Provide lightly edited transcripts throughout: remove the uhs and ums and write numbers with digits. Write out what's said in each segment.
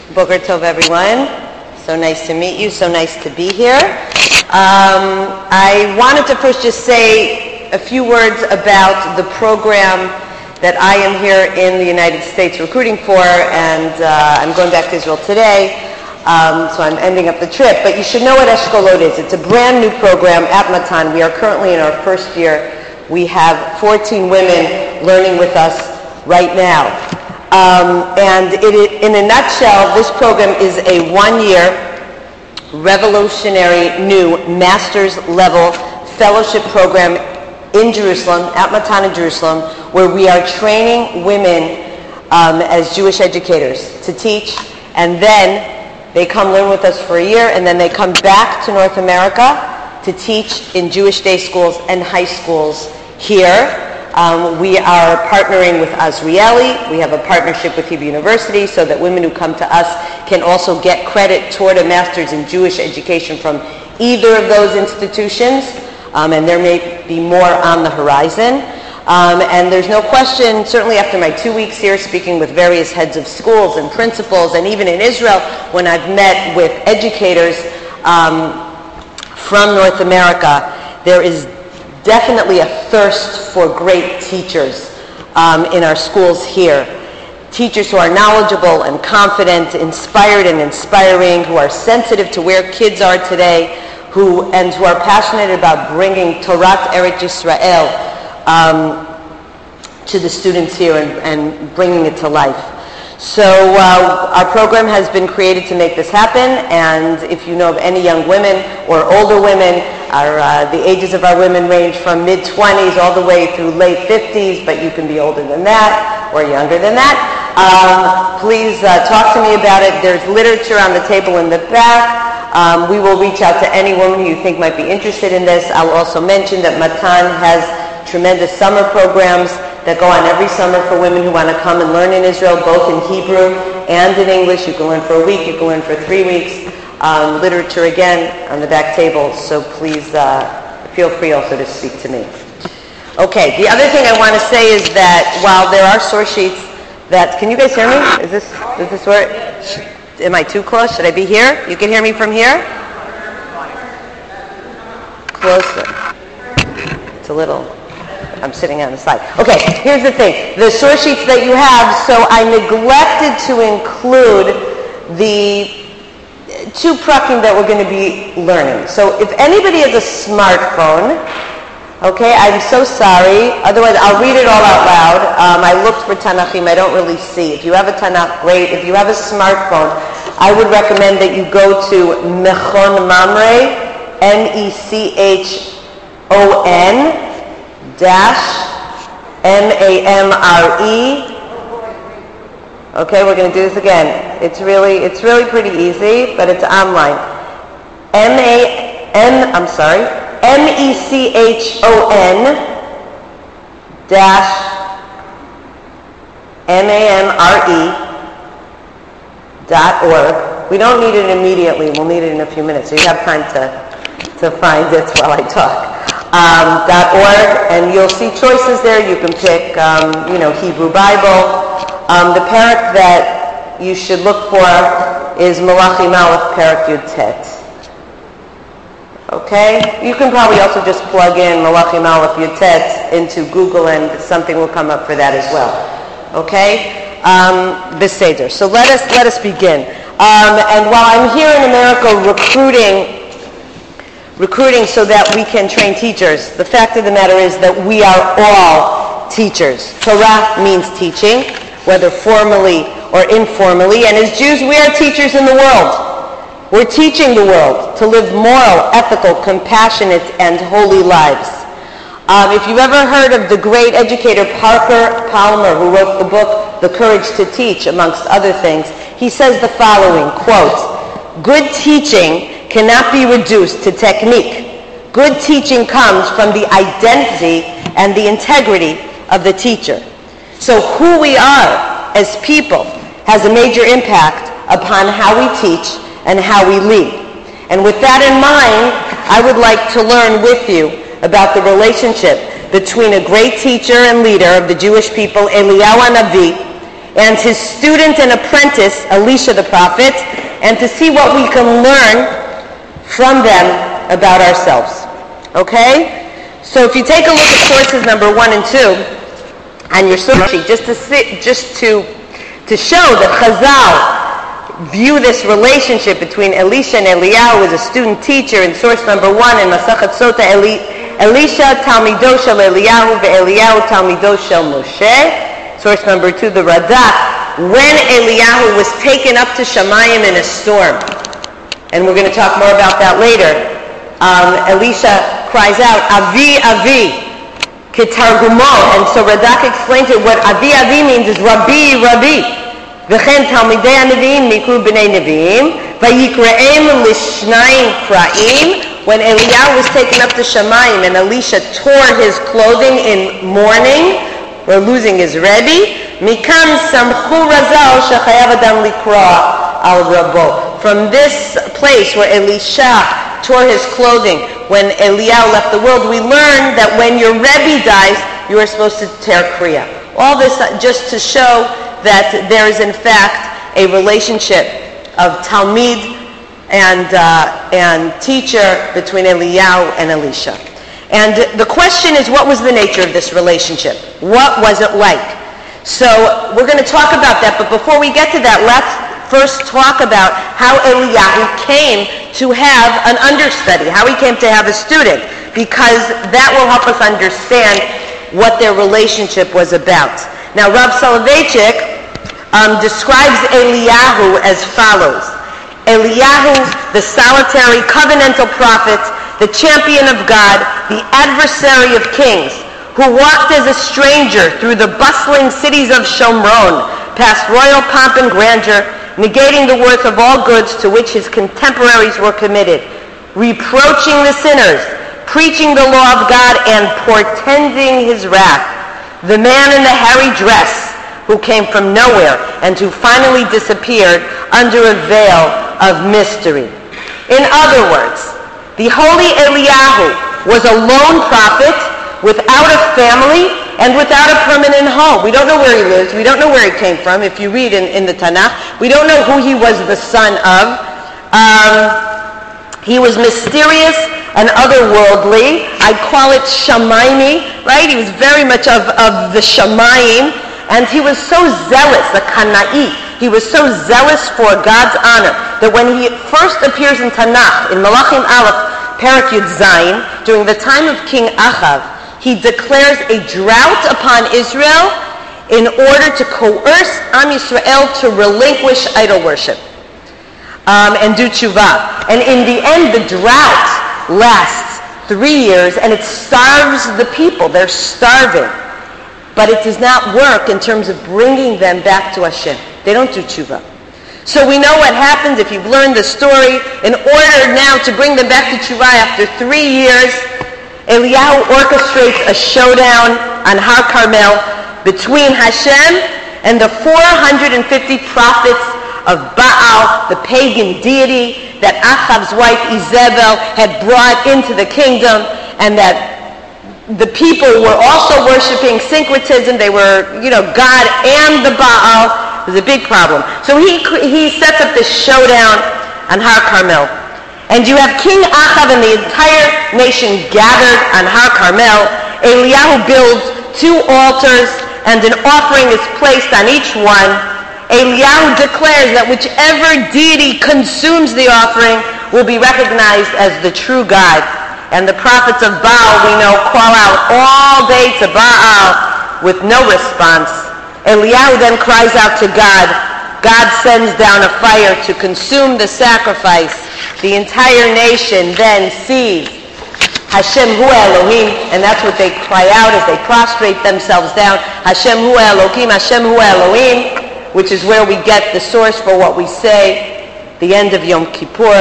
Boker Tov, everyone. So nice to meet you. So nice to be here. I wanted to first just say a few words about the program that I am here in the United States recruiting for, and I'm going back to Israel today, so I'm ending up the trip. But you should know what Eshkolot is. It's a brand new program at Matan. We are currently in our first year. We have 14 women learning with us right now. And in a nutshell, this program is a one-year, revolutionary, new master's level fellowship program in Jerusalem, at Matan in Jerusalem, where we are training women as Jewish educators to teach, and then they come learn with us for a year, and then they come back to North America to teach in Jewish day schools and high schools here. We are partnering with Azrieli. We have a partnership with Hebrew University so that women who come to us can also get credit toward a master's in Jewish education from either of those institutions. And there may be more on the horizon. And there's no question, certainly after my 2 weeks here speaking with various heads of schools and principals, and even in Israel when I've met with educators from North America, there is definitely a thirst for great teachers in our schools here. Teachers who are knowledgeable and confident, inspired and inspiring, who are sensitive to where kids are today, who are passionate about bringing Torat Eretz Yisrael to the students here and bringing it to life. So our program has been created to make this happen, and if you know of any young women or older women, the ages of our women range from mid-20s all the way through late 50s, but you can be older than that or younger than that. Please talk to me about it. There's literature on the table in the back. We will reach out to any woman who you think might be interested in this. I'll also mention that Matan has tremendous summer programs that go on every summer for women who want to come and learn in Israel, both in Hebrew and in English. You can learn for a week, you can learn for 3 weeks. Literature, again, on the back table, so please feel free also to speak to me. Okay, the other thing I want to say is that while there are source sheets that, can you guys hear me? Is this where, am I too close? Should I be here? You can hear me from here? Closer. It's a little, I'm sitting on the side. Okay, here's the thing. The source sheets that you have, so I neglected to include the two prakim that we're going to be learning. So if anybody has a smartphone, okay, I'm so sorry. Otherwise, I'll read it all out loud. I looked for Tanachim. I don't really see. If you have a Tanakh, great. If you have a smartphone, I would recommend that you go to Mechon Mamre, MECHON -MAMRE. Okay, we're going to do this again. It's really pretty easy, but it's online. MECHON -MAMRE.org. We don't need it immediately. We'll need it in a few minutes, so you have time to find it while I talk. .org, and you'll see choices there. You can pick, Hebrew Bible. The parak that you should look for is Malachi Malach Parak Yud Tet. Okay? You can probably also just plug in Malachi Malach Yud Tet into Google, and something will come up for that as well. Okay? Beseder. So let us begin. And while I'm here in America recruiting so that we can train teachers, the fact of the matter is that we are all teachers. Torah means teaching, whether formally or informally, and as Jews we are teachers in the world. We're teaching the world to live moral, ethical, compassionate, and holy lives. If you've ever heard of the great educator Parker Palmer, who wrote the book The Courage to Teach, amongst other things, he says the following, quote, "Good teaching cannot be reduced to technique. Good teaching comes from the identity and the integrity of the teacher." So who we are as people has a major impact upon how we teach and how we lead. And with that in mind, I would like to learn with you about the relationship between a great teacher and leader of the Jewish people, Eliyahu Hanavi, and his student and apprentice, Elisha the prophet, and to see what we can learn from them about ourselves. Okay? So if you take a look at sources number 1 and 2, and you're searching, just to show that Chazal view this relationship between Elisha and Eliyahu as a student-teacher in source number 1 in Masachet Sota, Elisha Talmido shel Eliyahu ve'Eliyahu Talmido shel Moshe. Source number 2, the Radak, when Eliyahu was taken up to Shamayim in a storm. And we're going to talk more about that later. Elisha cries out, Avi, Avi, Ketargumo. And so Radak explains it. What Avi, Avi means is Rabbi, Rabbi. V'chen Talmidei HaNevi'im nikru b'nei Nevi'im, vayikre'em lishnayim kra'im. When Eliyahu was taken up to Shamayim and Elisha tore his clothing in mourning, or losing his Rebbe, mikam samchu razal shechayav adam likra al rabo. From this place where Elisha tore his clothing when Eliyahu left the world, we learn that when your Rebbe dies, you are supposed to tear kriya. All this just to show that there is in fact a relationship of Talmid and teacher between Eliyahu and Elisha. And the question is, what was the nature of this relationship? What was it like? So we're going to talk about that, but before we get to that, let's first talk about how Eliyahu came to have an understudy, how he came to have a student, because that will help us understand what their relationship was about. Now, Rav Soloveitchik describes Eliyahu as follows. Eliyahu, the solitary covenantal prophet, the champion of God, the adversary of kings, who walked as a stranger through the bustling cities of Shomron, past royal pomp and grandeur, negating the worth of all goods to which his contemporaries were committed, reproaching the sinners, preaching the law of God, and portending his wrath. The man in the hairy dress, who came from nowhere and who finally disappeared under a veil of mystery. In other words, the holy Eliyahu was a lone prophet without a family and without a permanent home. We don't know where he lives. We don't know where he came from. If you read in the Tanakh, we don't know who he was the son of. He was mysterious and otherworldly. I call it Shamaymi, right? He was very much of the Shamayim. And he was so zealous, the Kana'i. He was so zealous for God's honor that when he first appears in Tanakh, in Malachim Aleph, Perek Yud Zayin, during the time of King Achav, he declares a drought upon Israel in order to coerce Am Yisrael to relinquish idol worship and do tshuva. And in the end, the drought lasts 3 years and it starves the people. They're starving. But it does not work in terms of bringing them back to Hashem. They don't do tshuva. So we know what happens if you've learned the story. In order now to bring them back to tshuva after 3 years, Eliyahu orchestrates a showdown on Har Carmel between Hashem and the 450 prophets of Baal, the pagan deity that Achav's wife Izebel had brought into the kingdom, and that the people were also worshiping syncretism. They were, God and the Baal. It was a big problem. So he sets up this showdown on Har Carmel. And you have King Achav and the entire nation gathered on Har Carmel. Eliyahu builds 2 altars and an offering is placed on each one. Eliyahu declares that whichever deity consumes the offering will be recognized as the true God. And the prophets of Baal, we know, call out all day to Baal with no response. Eliyahu then cries out to God. God sends down a fire to consume the sacrifice. The entire nation then sees Hashem hu Elohim, and that's what they cry out as they prostrate themselves down. Hashem hu Elohim, Hashem hu Elohim, which is where we get the source for what we say, the end of Yom Kippur.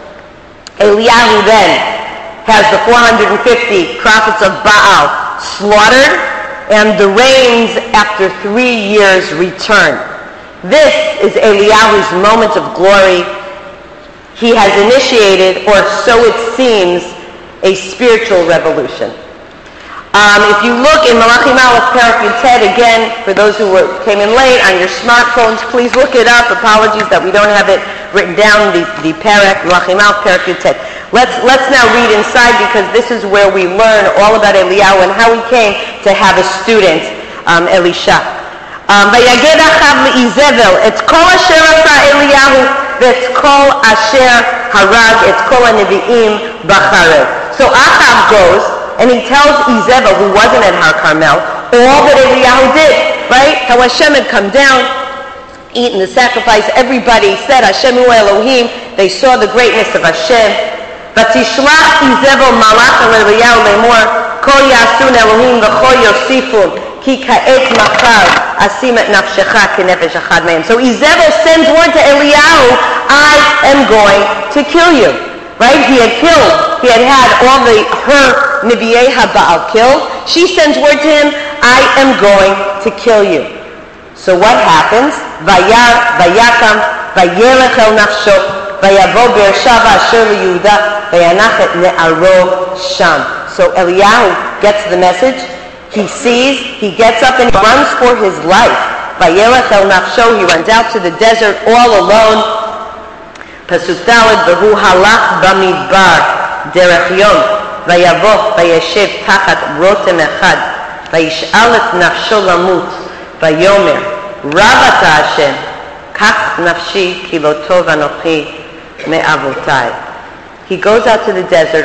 Eliyahu then has the 450 prophets of Baal slaughtered, and the rains after 3 years return. This is Eliyahu's moment of glory. He has initiated, or so it seems, a spiritual revolution. If you look in Malachim Aleph Perek Yud Tet, again, for those who came in late on your smartphones, please look it up. Apologies that we don't have it written down, the Perek, Malachim Aleph Perek Yud Tet. Let's now read inside, because this is where we learn all about Eliyahu and how he came to have a student, Elisha. ויגד אחאב לאיזבל את כל אשר עשה אליהו ואת כל אשר הרג את כל הנביאים בחרב. So Achab goes and he tells Izebel, who wasn't at Har Carmel, all that Eliyahu did, right? How Hashem had come down, eaten the sacrifice. Everybody said, Hashem hu Elohim. They saw the greatness of Hashem. ותשלח איזבל מלאך אל אליהו לאמור, כה יעשון אלוהים וכה יוסיפון, כי כעת מחר אשים את נפשך כנפש אחד מהם. So Izebel sends word to Eliyahu, I am going to kill you. Right? He had had all her Nebi'ei HaBaal killed. She sends word to him, I am going to kill you. So what happens? Vayakam, vayelech el nafsho, vayavo Beersheva asher liYehuda, vayanach et ne'aro sham. So Eliyahu gets the message. He sees, he gets up and he runs for his life. Vayelech el nafsho, he runs out to the desert all alone. פסוק ד' והוא הלך במדבר דרך יום ויבוא וישב תחת רותם אחד וישאל את נפשו למות ויאמר רב אתה השם קח נפשי כי לא טוב אנוכי מאבותיי. He goes out to the desert,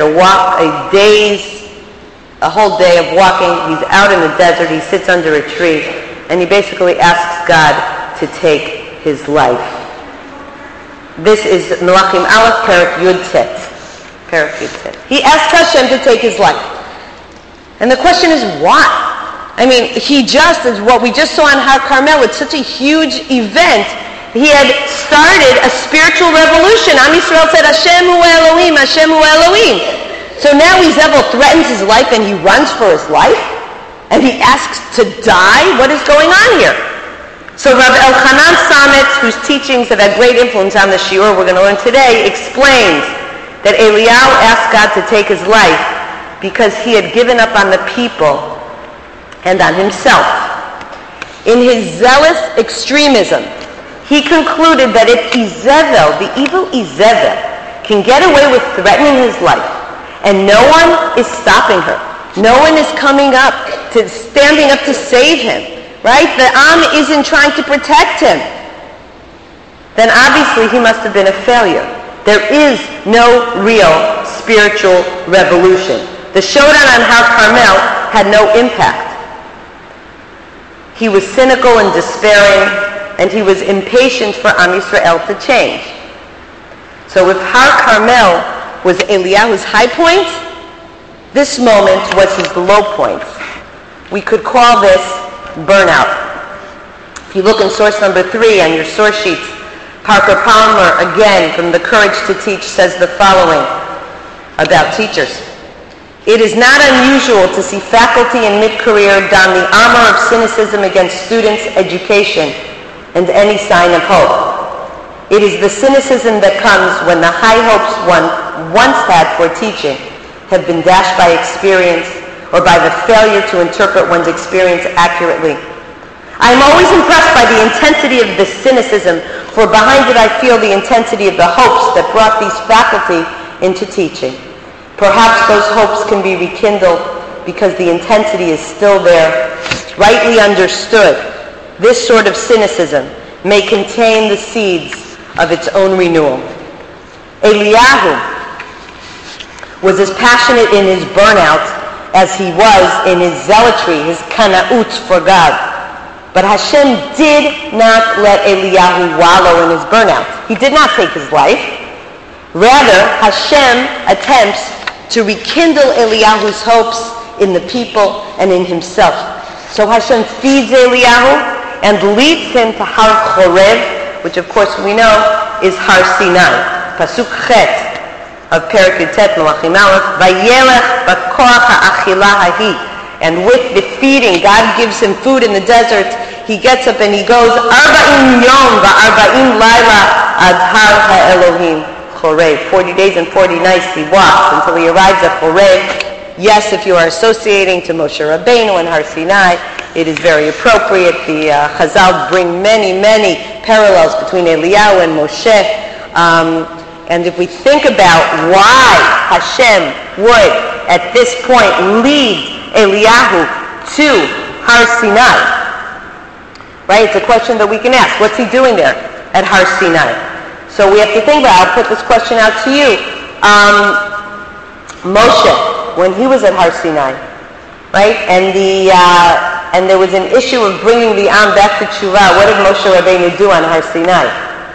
a whole day of walking. He's out in the desert, he sits under a tree, and he basically asks God to take his life. This is Malachim Aleph Perek Yud Tet. He asked Hashem to take his life. And the question is, why? I mean, as what we just saw on Har Carmel, it's such a huge event. He had started a spiritual revolution. Am Yisrael said, Hashem hu Elohim, Hashem hu Elohim. So now Izebel threatens his life and he runs for his life? And he asks to die? What is going on here? So Rabbi Elchanan Samet, whose teachings have had great influence on the shiur we're going to learn today, explains that Eliyahu asked God to take his life because he had given up on the people and on himself. In his zealous extremism, he concluded that if Izebel, the evil Izebel, can get away with threatening his life, and no one is stopping her, no one is standing up to save him, right? The Am isn't trying to protect him, then obviously he must have been a failure. There is no real spiritual revolution. The showdown on Har Carmel had no impact. He was cynical and despairing, and he was impatient for Am Yisrael to change. So if Har Carmel was Eliyahu's high point, this moment was his low point. We could call this burnout. If you look in source number 3 on your source sheets, Parker Palmer, again from The Courage to Teach, says the following about teachers. It is not unusual to see faculty in mid-career don the armor of cynicism against students' education and any sign of hope. It is the cynicism that comes when the high hopes one once had for teaching have been dashed by experience or by the failure to interpret one's experience accurately. I am always impressed by the intensity of this cynicism, for behind it I feel the intensity of the hopes that brought these faculty into teaching. Perhaps those hopes can be rekindled because the intensity is still there. Rightly understood, this sort of cynicism may contain the seeds of its own renewal. Eliyahu was as passionate in his burnout as he was in his zealotry, his kana'ut for God. But Hashem did not let Eliyahu wallow in his burnout. He did not take his life. Rather, Hashem attempts to rekindle Eliyahu's hopes in the people and in himself. So Hashem feeds Eliyahu and leads him to Har Chorev, which of course we know is Har Sinai. Pasuk Chet of Perek Yud Tet Malachim Aleph, Vayelech b'koach ha'achila hahi. And with the feeding, God gives him food in the desert. He gets up and he goes, 40 yom va'arba'im laila ad har ha'elohim Chorev. 40 days and 40 nights he walks until he arrives at Chorev. Yes, if you are associating to Moshe Rabbeinu and Har Sinai, it is very appropriate. The Chazal bring many, many parallels between Eliyahu and Moshe. And if we think about why Hashem would, at this point, lead Eliyahu to Har Sinai, right? It's a question that we can ask. What's he doing there at Har Sinai? So we have to think about it. I'll put this question out to you. Moshe, when he was at Har Sinai, right? And there was an issue of bringing the Am back to Tshuva. What did Moshe Rabbeinu do on Har Sinai?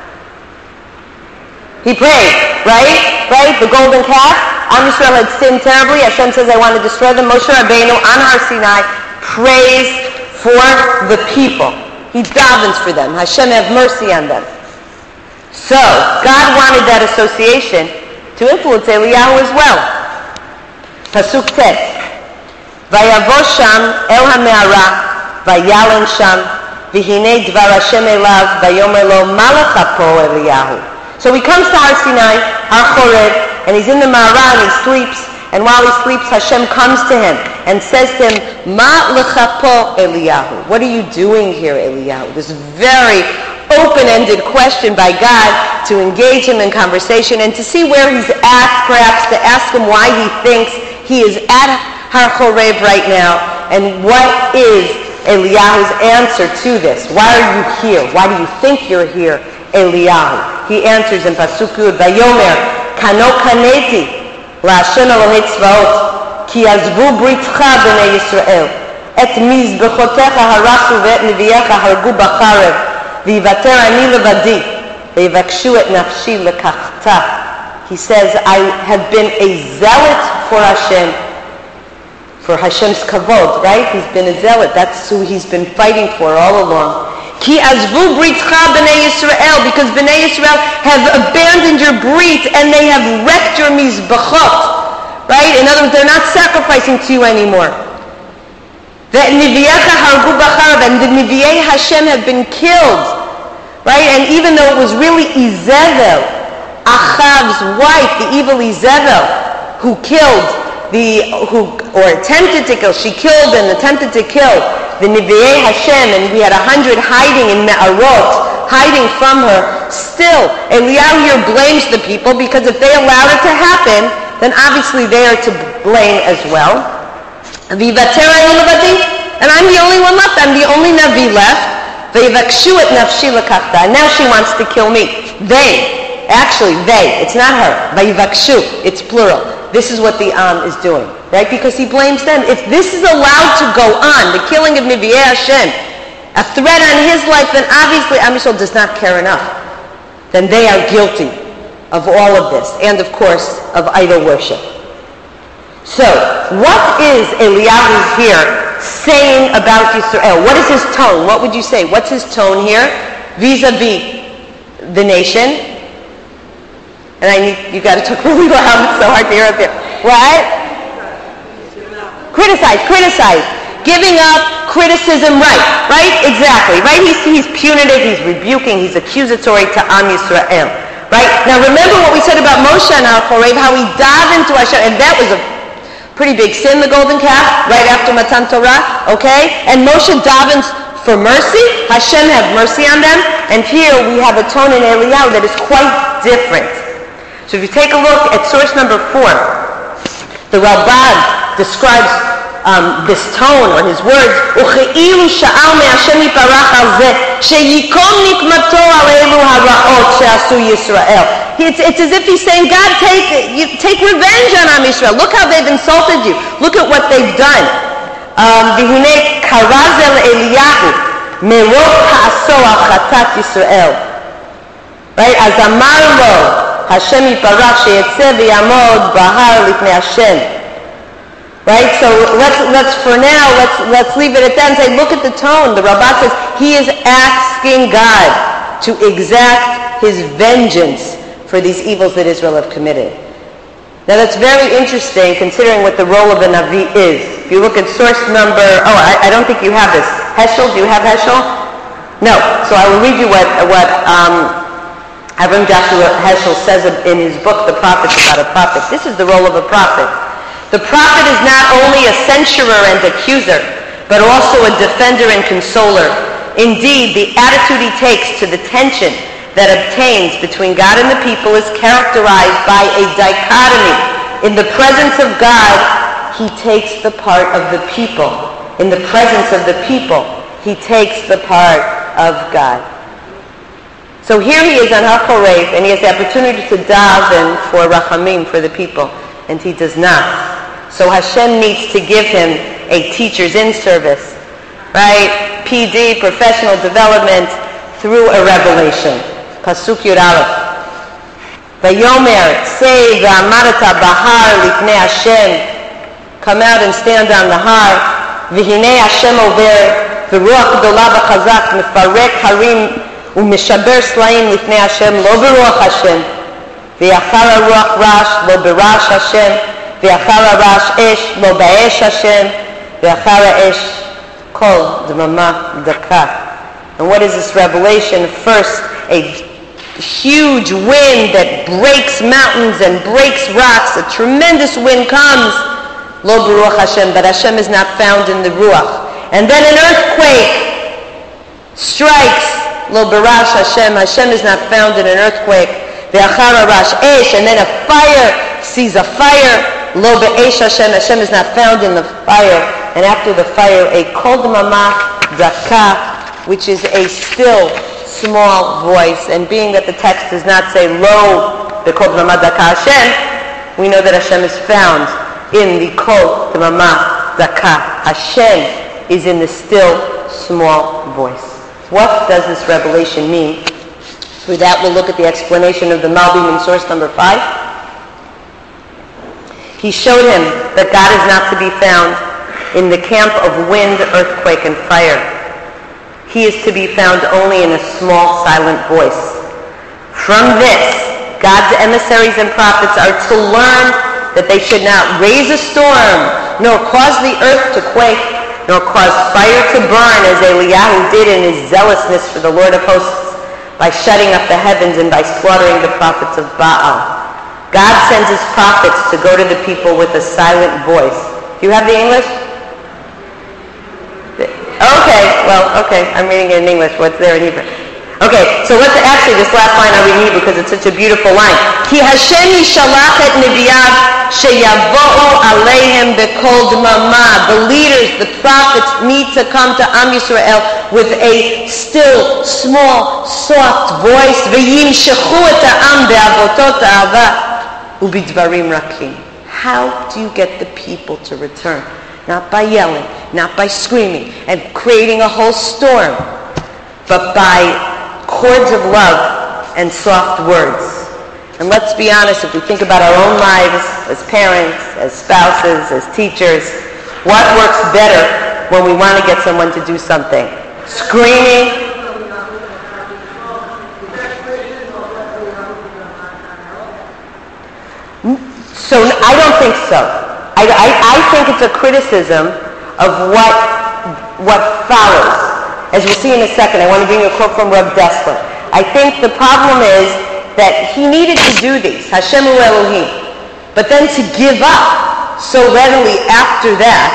He prayed, right? Right? The golden calf. Am Yisrael had sinned terribly. Hashem says, I want to destroy them. Moshe Rabbeinu on Har Sinai prays for the people. He davens for them. Hashem have mercy on them. So, God wanted that association to influence Eliyahu as well. Pasuk Tet. Vayavo sham el ha'me'ara, vayalon sham, v'hinei dvar Hashem elav, vayomer lo malacha po Eliyahu. So he comes to Har Sinai, Har Choreb, and he's in the Ma'ara and he sleeps. And while he sleeps, Hashem comes to him and says to him, Ma lecha po Eliyahu? What are you doing here, Eliyahu? This very open-ended question by God to engage him in conversation and to see where he's at, perhaps to ask him why he thinks he is at Har Choreb right now, and what is Eliyahu's answer to this? Why are you here? Why do you think you're here, Eliyahu? He answers in Pasuk Yud, Vayomer, Kano kaneti, LaHashem Elohei Tzvaot, Ki azvu britcha b'nei Yisrael, Et mizbechotecha harachu ve'et neviyecha hargu b'charev, V'yivater ani levadi, V'yivakshu et nafshi lekachta. He says, I have been a zealot for Hashem, for Hashem's kavod, right? He's been a zealot. That's who he's been fighting for all along. Ki azvu britcha b'nei Yisrael, because b'nei Yisrael have abandoned your brit and they have wrecked your mizbachot, right? In other words, they're not sacrificing to you anymore. That Neviyecha hargu b'charev, and the Nevi'ei Hashem have been killed, right? And even though it was really Izebel, Achav's wife, the evil Izebel, who attempted to kill, she killed and attempted to kill the Nevi'ei Hashem, and we had 100 hiding in Me'arot, hiding from her. Still, Eliyahu here blames the people, because if they allowed it to happen, then obviously they are to blame as well. And I'm the only one left. I'm the only Navi left. And now she wants to kill me. They, it's not her. It's plural. This is what the Am is doing, right? Because he blames them. If this is allowed to go on, the killing of Nevi'ei Hashem, a threat on his life, then obviously Am Yisrael does not care enough. Then they are guilty of all of this, and of course, of idol worship. So, what is Eliyahu here saying about Yisrael? What is his tone? What would you say? What's his tone here vis-a-vis the nation? And you got to talk really loud. It's so hard to hear up here. What? Criticize. Giving up criticism, right? Exactly, right? He's punitive, he's rebuking, he's accusatory to Am Yisrael, right? Now remember what we said about Moshe and Har Choreb, how he davened to Hashem, and that was a pretty big sin, the golden calf, right after Matan Torah, okay? And Moshe davens for mercy. Hashem have mercy on them. And here we have a tone in Eliyahu that is quite different. So if you take a look at source number 4, the Rambam describes this tone, or his words, "Uche'ilu sha'al me'Hashem yiparach al zeh, sheyikom nikmato al elu hara'ot she'asu Yisrael." It's as if he's saying, God, take revenge on Am Yisrael. Look how they've insulted you. Look at what they've done. V'hinei karazel Eliyahu merov ha'aso al chatat Yisrael. Right? Az amar lo Hashem yiparach sheyetzeh v'yamod bahar lifnei Hashem. Right? So let's leave it at that and say, look at the tone. The Rabbah says he is asking God to exact his vengeance for these evils that Israel have committed. Now that's very interesting considering what the role of a Navi is. If you look at source number, I don't think you have this. Heschel, do you have Heschel? No. So I will read you what Avram Joshua Heschel says in his book, The Prophets, about a prophet. This is the role of a prophet. The prophet is not only a censurer and accuser, but also a defender and consoler. Indeed, the attitude he takes to the tension that obtains between God and the people is characterized by a dichotomy. In the presence of God, he takes the part of the people. In the presence of the people, he takes the part of God. So here he is on Har Chorev, and he has the opportunity to daven for rachamim for the people, and he does not. So Hashem needs to give him a teacher's in-service, right? PD, professional development, through a revelation. Pasuk Yud Aleph. Vayomer, say v'amarata bahar lifnei Hashem. Come out and stand on the har. V'hinei Hashem over. V'ruach gdola v'chazak mefarek harim u'mishaber slaim lifnei Hashem. Lo beruach Hashem. V'yachar ruach rash. Lo berash Hashem. V'yachar rash esh. Lo ba'esh Hashem. V'yachar esh. Kol d'mama daka. And what is this revelation? First, a huge wind that breaks mountains and breaks rocks. A tremendous wind comes. Lo beruach Hashem, but Hashem is not found in the ruach. And then an earthquake strikes. Lo berash Hashem, Hashem is not found in an earthquake. Ve'achar rash esh, and then a fire sees a fire. Lo be'esh Hashem, Hashem is not found in the fire. And after the fire, a kol d'mama daka, which is a still, small voice. And being that the text does not say lo, the kol d'mama daka Hashem, we know that Hashem is found in the kol d'mama daka. Hashem is in the still, small voice. What does this revelation mean? For that, we'll look at the explanation of the Malbim in source number 5. He showed him that God is not to be found in the camp of wind, earthquake, and fire. He is to be found only in a small, silent voice. From this, God's emissaries and prophets are to learn that they should not raise a storm, nor cause the earth to quake, nor cause fire to burn, as Eliyahu did in his zealousness for the Lord of hosts, by shutting up the heavens and by slaughtering the prophets of Baal. God sends his prophets to go to the people with a silent voice. Do you have the English? Okay, I'm reading it in English. What's there in Hebrew? Okay, so let's actually, this last line I'll read in Hebrew because it's such a beautiful line. Ki Hashem yishalach et neviyav sheyavo'u aleihem bekol d'mama. The leaders, the prophets need to come to Am Yisrael with a still, small, soft voice. V'yimshechu et ha'am be'avotot ha'ava u'bidvarim rakim. How do you get the people to return? Not by yelling, not by screaming and creating a whole storm, but by chords of love and soft words. And let's be honest, if we think about our own lives as parents, as spouses, as teachers, what works better when we want to get someone to do something? Screaming? So I don't think so. I think it's a criticism of what follows. As we'll see in a second, I want to bring you a quote from Reb Dessler. I think the problem is that he needed to do these, Hashem hu Elohim, but then to give up so readily after that,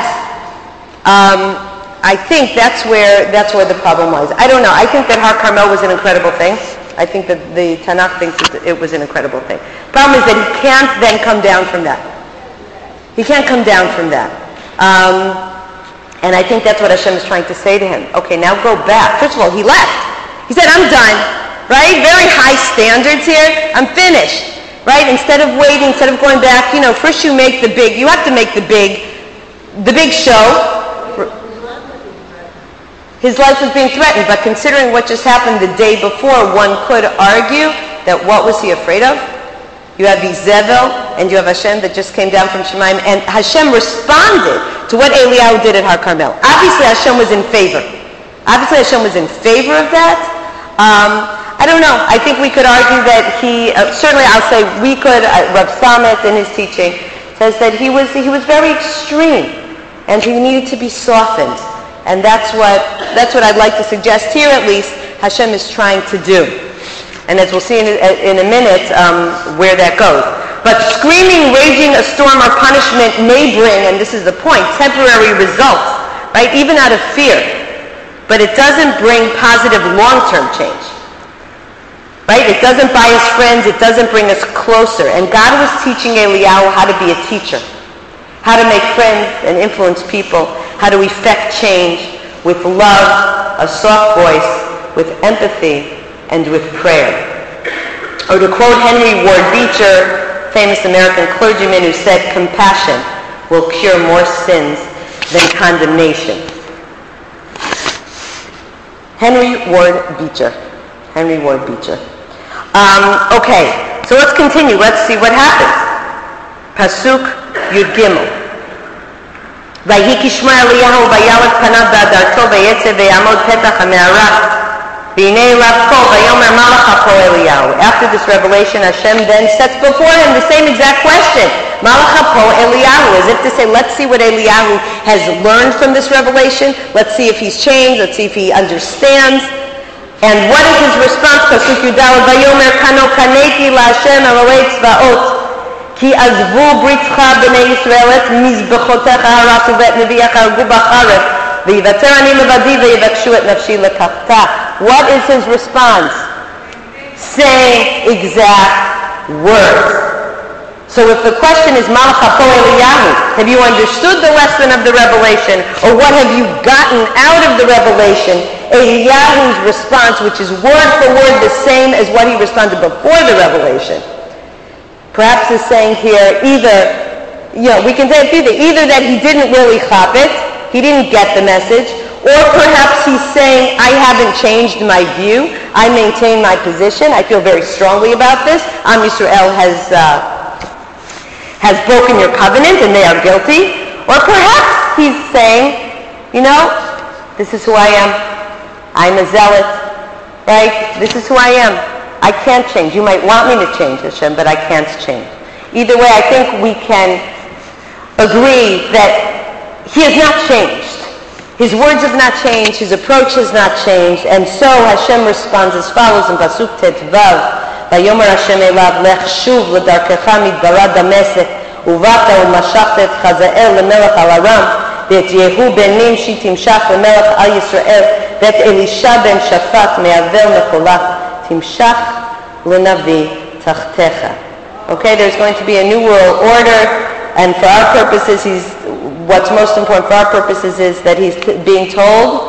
I think that's where the problem lies. I don't know. I think that Har Carmel was an incredible thing. I think that the Tanakh thinks that it was an incredible thing. Problem is that he can't then come down from that. He can't come down from that. And I think that's what Hashem is trying to say to him. Okay, now go back. First of all, he left. He said, I'm done. Right? Very high standards here. I'm finished. Right? Instead of waiting, instead of going back, first you make the big, you have to make the big show. His life was being threatened, but considering what just happened the day before, one could argue that what was he afraid of? You have Zevel, and you have Hashem that just came down from Shemaim, and Hashem responded to what Eliyahu did at Har Carmel. Obviously, Hashem was in favor. Obviously, Hashem was in favor of that. I don't know. I think we could argue that he, certainly I'll say we could, Rav Samet in his teaching says that he was very extreme, and he needed to be softened. And that's what I'd like to suggest here at least Hashem is trying to do. And as we'll see in a minute where that goes. But screaming, raging a storm or punishment may bring, and this is the point, temporary results, right? Even out of fear. But it doesn't bring positive long-term change. Right? It doesn't buy us friends. It doesn't bring us closer. And God was teaching Eliyahu how to be a teacher, how to make friends and influence people, how to effect change with love, a soft voice, with empathy, and with prayer. Or to quote Henry Ward Beecher, famous American clergyman, who said, compassion will cure more sins than condemnation. Henry Ward Beecher. Okay, so let's continue. Let's see what happens. Pasuk Yud Gimel. ויהי כשמע אליהו וילך פניו בהדרתו ויצא ויעמוד פתח המערה והנה אליו קול ויאמר מה לך פה אליהו. After this revelation, Hashem then sets before him the same exact question. מה לך פה אליהו? As if to say, let's see what Eliyahu has learned from this revelation. Let's see if he's changed. Let's see if he understands. And what is his response? Pasuk Yudal, Vayomer kano kaneti laHashem Elokei tzvaot, ki azvu britcha b'nei Yisrael et mizbechotecha harasu v'et neviyecha hargu b'charet, v'yivater ani levadi v'yivakshu et nafshi lekachta. What is his response? Same exact words. So if the question is, Malach hapo Eliyahu, have you understood the lesson of the revelation, or what have you gotten out of the revelation? Eliyahu's response, which is word for word the same as what he responded before the revelation, perhaps is saying here either, we can say it's either that he didn't really chop it, he didn't get the message, or perhaps he's saying, I haven't changed my view, I maintain my position, I feel very strongly about this, Am Yisrael has broken your covenant and they are guilty. Or perhaps he's saying, this is who I am. I'm a zealot, right? This is who I am. I can't change. You might want me to change, Hashem, but I can't change. Either way, I think we can agree that he has not changed. His words have not changed. His approach has not changed. And so Hashem responds as follows in Pasuk Tetvav. ויאמר השם אליו, לך שוב לדרכך מדברה דמשק, ובאת ומשכת את חזאל למלך על ארם, ואת יהוא בן נמשי תמשך למלך על ישראל, ואת אלישע בן שפט מעבר מחולה, תמשך לנביא תחתיך. Okay, there's going to be a new world order, and for our purposes, what's most important for our purposes is that he's being told.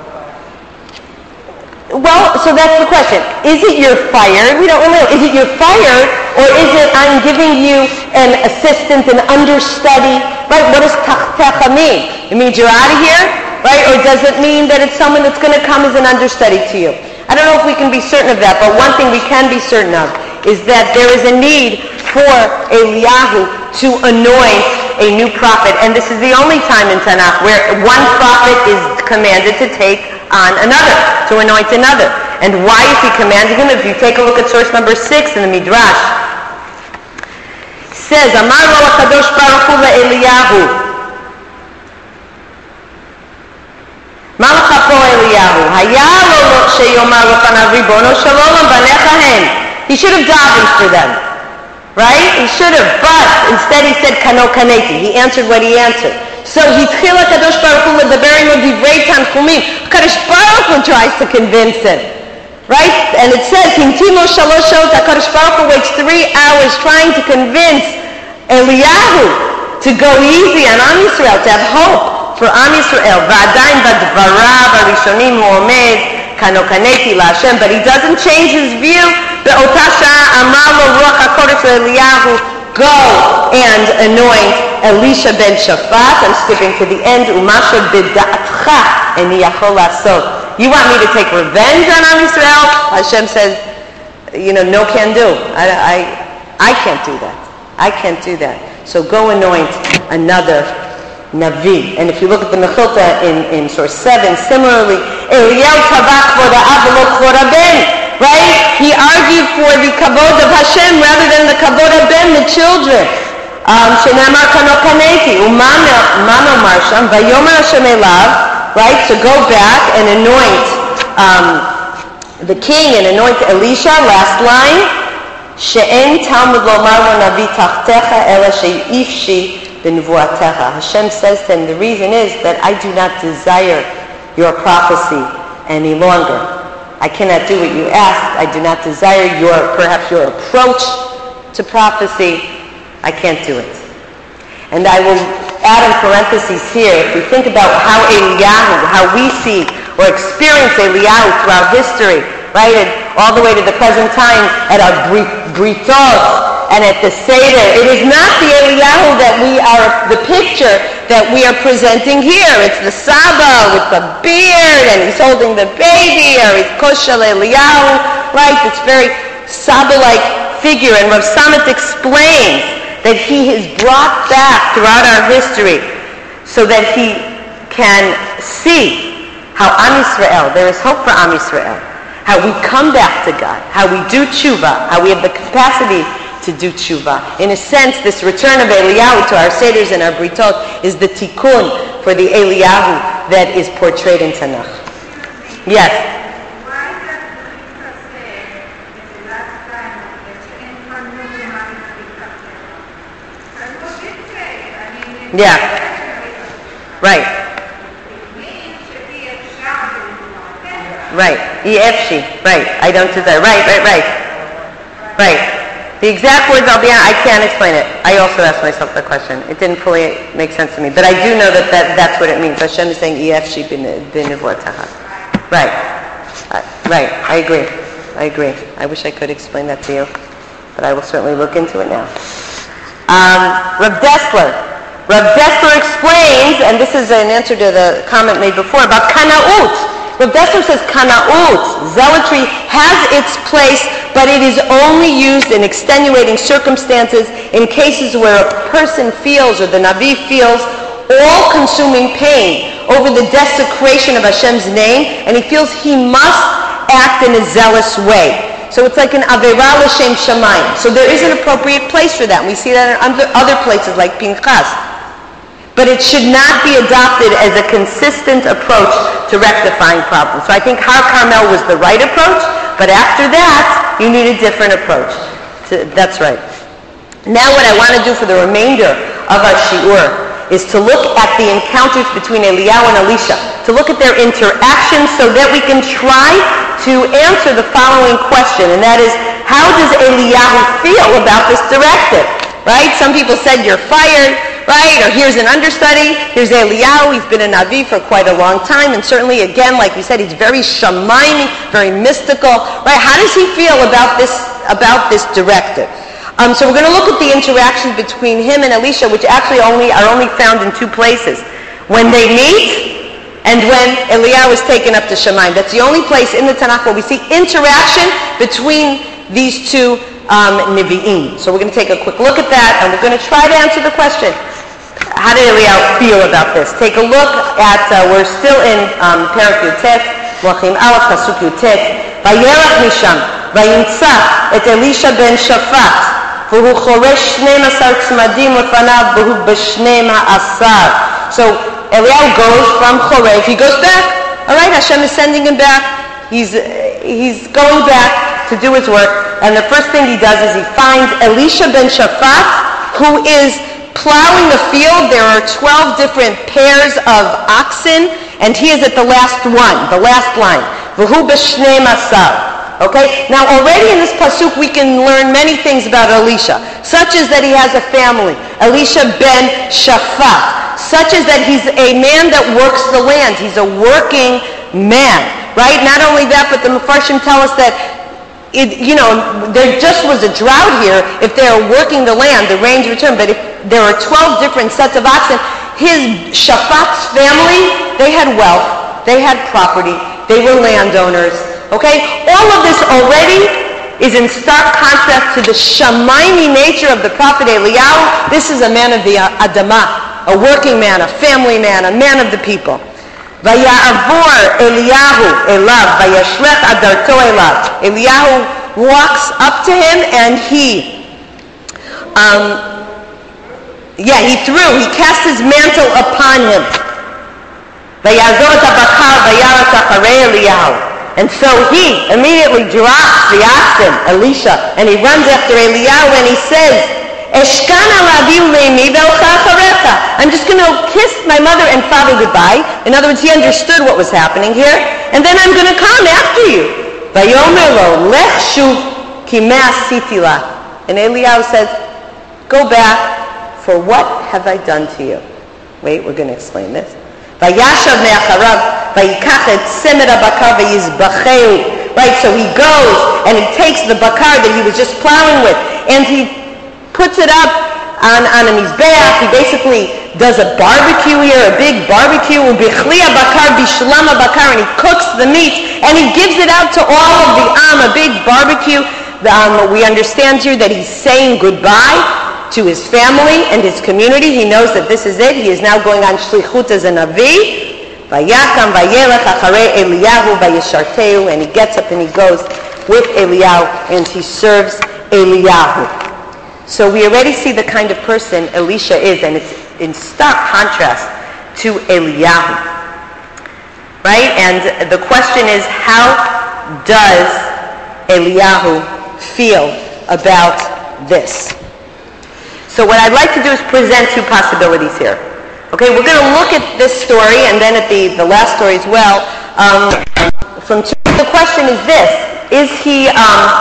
Well, so that's the question. Is it you're fired? We don't really know. Is it you're fired, or is it I'm giving you an assistant, an understudy? Right? What does tachtecha mean? It means you're out of here, right? Or does it mean that it's someone that's going to come as an understudy to you? I don't know if we can be certain of that, but one thing we can be certain of is that there is a need for Eliyahu to anoint a new prophet. And this is the only time in Tanakh where one prophet is commanded to take on another, to anoint another. And why is he commanding him? If you take a look at source number 6 in the Midrash, it says, Amar lo HaKadosh Baruch Hu le'Eliyahu, Malach hapo Eliyahu, Haya lo sheyomar lefanav ribono shel olam banecha hen. He should have davened for them, right? He should have, but instead he said, Kano kaneti. He answered what he answered. So Hitchila Kadosh Baruch Hu ledaber imo divrei tanchumim. Kadosh Baruch Hu tries to convince him, right? And it says, Himtimo shalosh shot. Kadosh Baruch Hu waits 3 hours trying to convince Eliyahu to go easy on Am Yisrael, to have hope for Am Yisrael. V'adayin b'dvarav harishonim hu omed kano kaneti laHashem. But he doesn't change his view. Be'ota sha'ah amar lo ruach hakodesh leEliyahu, go and anoint Elisha ben Shaphat. I'm skipping to the end. Umasha b'da'atcha eni yachol la'asot. You want me to take revenge on Am Yisrael? Hashem says, no can do. I can't do that. I can't do that. So go anoint another Navi. And if you look at the Mechilta in source 7, similarly, Eliyahu tabach for the avalot for ben. Right? He argued for the kavod of Hashem rather than the kavod of Ben, the children. Shenamar kano kaneti, umano marsham, vayomer Hashem elav, right? To go back and anoint the king and anoint Elisha, last line. she'en talmud lomar lo navi tachtecha ela she'ifshi b'nevuatecha. Hashem says to him, the reason is that I do not desire your prophecy any longer. I cannot do what you asked. I do not desire perhaps your approach to prophecy. I can't do it. And I will add in parentheses here, if we think about how Eliyahu, how we see or experience Eliyahu throughout history, right, and all the way to the present time at our britot and at the Seder, it is not the Eliyahu that the picture that we are presenting here. It's the Saba with the beard and he's holding the baby, or he's Koshel Eliyahu, right? It's very Saba-like figure, and Rav Samet explains that he is brought back throughout our history so that he can see how Am Yisrael, there is hope for Am Yisrael, how we come back to God, how we do tshuva, how we have the capacity to do tshuva. In a sense, this return of Eliyahu to our Seders and our Britot is the tikkun for the Eliyahu that is portrayed in Tanakh. Yes? Yeah. Right. Right. EFC. Right. I don't do that. Right. The exact words I can't explain it. I also asked myself the question. It didn't fully make sense to me. But I do know that's what it means. Hashem is saying EFC b'nevuatecha. Right. Right. I agree. I wish I could explain that to you. But I will certainly look into it now. Rav Dessler explains, and this is an answer to the comment made before about kana'ut. Rav Dessler says kana'ut, zealotry, has its place, but it is only used in extenuating circumstances in cases where a person feels, or the Navi feels, all-consuming pain over the desecration of Hashem's name, and he feels he must act in a zealous way. So it's like an Avera L'Shem Shamayim. So there is an appropriate place for that. We see that in other places like Pinchas. But it should not be adopted as a consistent approach to rectifying problems. So I think Har Carmel was the right approach, but after that, you need a different approach. That's right. Now what I want to do for the remainder of our shiur is to look at the encounters between Eliyahu and Elisha, to look at their interactions so that we can try to answer the following question, and that is, how does Eliyahu feel about this directive? Right? Some people said, you're fired, right? Or here's an understudy. Here's Eliyahu. He's been a Navi for quite a long time. And certainly, again, like we said, he's very shamayim, very mystical. Right? How does he feel about this directive? So we're going to look at the interactions between him and Elisha, which actually are only found in two places. When they meet, and when Eliyahu is taken up to Shamayim. That's the only place in the Tanakh where we see interaction between these two Nevi'im. So we're going to take a quick look at that, and we're going to try to answer the question, how did Eliyahu feel about this? Take a look at, we're still in Perek Yutet, Melachim Aleph, Pasuk Yutet. Vayelach misham, vayimtza et Elisha ben Shafat, v'hu choresh 12 tzmadim lefanav, v'hu b'shneim ha'asar. So Eliyahu goes from Chorev. He goes back. All right, Hashem is sending him back. He's going back to do his work. And the first thing he does is he finds Elisha ben Shafat, who is plowing the field. There are 12 different pairs of oxen, and he is at the last one, the last line. V'hu b'shnei masar. Okay? Now already in this pasuk we can learn many things about Elisha, such as that he has a family. Elisha ben Shafat. Such as that he's a man that works the land. He's a working man, right? Not only that, but the Mefarshim tell us that, there just was a drought here. If they are working the land, the rains return. But if there are 12 different sets of oxen, his Shafat's family, they had wealth, they had property, they were landowners, okay? All of this already is in stark contrast to the Shamayim nature of the prophet Eliyahu. This is a man of the Adamah, a working man, a family man, a man of the people. Vaya'avor Eliyahu elav, vayashlech adarto elav. Eliyahu walks up to him and he cast his mantle upon him. Vayazor tabachar vayaras acharei Eliyahu. And so he immediately drops the oxen, Elisha, and he runs after Eliyahu and he says, I'm just going to kiss my mother and father goodbye. In other words, he understood what was happening here. And then I'm going to come after you. And Eliyahu says, go back, for what have I done to you? Wait, we're going to explain this. Right, so he goes and he takes the bakar that he was just plowing with and he puts it up on his back. He basically does a barbecue here, a big barbecue, and he cooks the meat and he gives it out to all of the a big barbecue. We understand here that he's saying goodbye to his family and his community. He knows that this is it. He is now going on shlichut as a navi. Vayakam vayelech acharei Eliyahu vayisharteu, and he gets up and he goes with Eliyahu and he serves Eliyahu. So we already see the kind of person Elisha is, and it's in stark contrast to Eliyahu. Right? And the question is, how does Eliyahu feel about this? So what I'd like to do is present two possibilities here. Okay, we're going to look at this story and then at the last story as well. The question is this: is he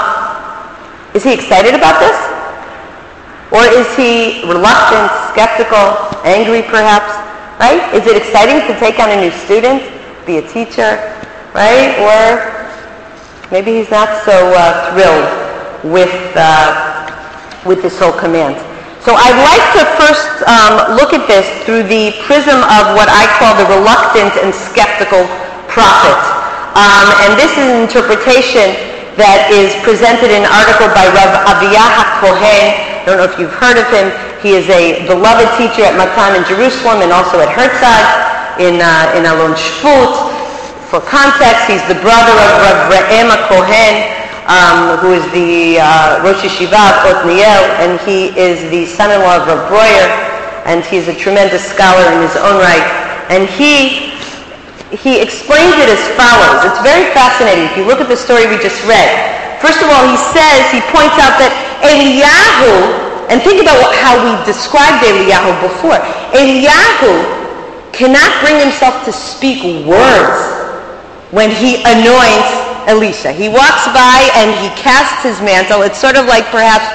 excited about this, or is he reluctant, skeptical, angry, perhaps? Right? Is it exciting to take on a new student, be a teacher, right? Or maybe he's not so thrilled with this whole command. So I'd like to first look at this through the prism of what I call the reluctant and skeptical prophet. And this is an interpretation that is presented in an article by Rav Aviyah HaKohen. I don't know if you've heard of him. He is a beloved teacher at Matan in Jerusalem and also at Herzog in Alon Shvut. For context, he's the brother of Rav Re'em HaKohen, who is the Rosh Yeshiva of Othniel, and he is the son-in-law of Rav Breuer, and he's a tremendous scholar in his own right. And he explains it as follows. It's very fascinating. If you look at the story we just read, first of all, he points out that Eliyahu, and think about how we described Eliyahu before. Eliyahu cannot bring himself to speak words when he anoints Elisha. He walks by and he casts his mantle. It's sort of like perhaps,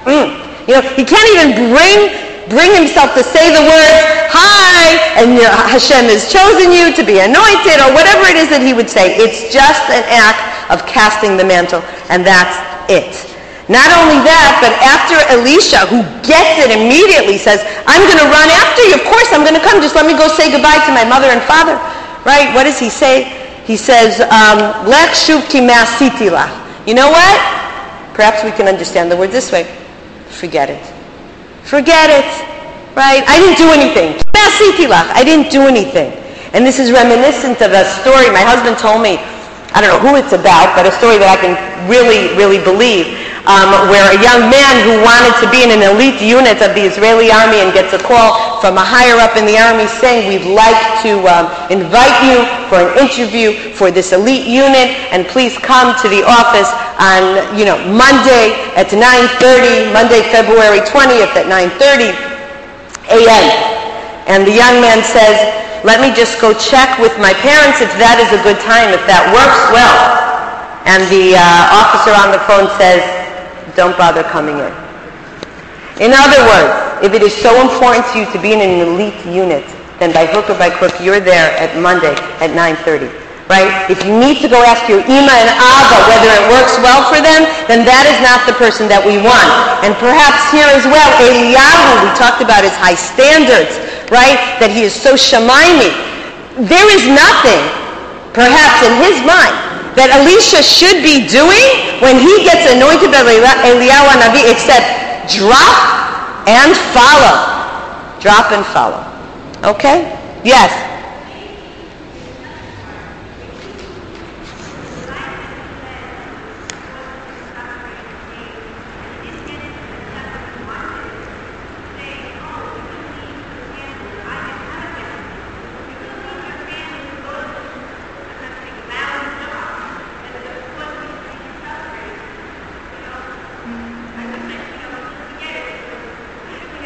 he can't even bring himself to say the words, hi, and Hashem has chosen you to be anointed, or whatever it is that he would say. It's just an act of casting the mantle, and that's it. Not only that, but after Elisha, who gets it immediately, says, I'm going to run after you. Of course, I'm going to come. Just let me go say goodbye to my mother and father. Right? What does he say? He says, Lech shuv ki ma'asiti lach. You know what? Perhaps we can understand the word this way. Forget it. Forget it. Right? I didn't do anything. Ma'asiti lach. I didn't do anything. And this is reminiscent of a story my husband told me. I don't know who it's about, but a story that I can really, really believe, where a young man who wanted to be in an elite unit of the Israeli army and gets a call from a higher up in the army saying, we'd like to invite you for an interview for this elite unit, and please come to the office on, Monday at 9:30, Monday, February 20th at 9:30 a.m. And the young man says, let me just go check with my parents if that is a good time, if that works well. And the officer on the phone says, don't bother coming in. In other words, if it is so important to you to be in an elite unit, then by hook or by crook, you're there at Monday at 9:30. Right? If you need to go ask your Ima and Abba whether it works well for them, then that is not the person that we want. And perhaps here as well, Eliyahu, we talked about his high standards, right? That he is so shemaimi. There is nothing, perhaps in his mind, that Elisha should be doing when he gets anointed by Eliyahu Hanavi except drop and follow. Drop and follow. Okay? Yes?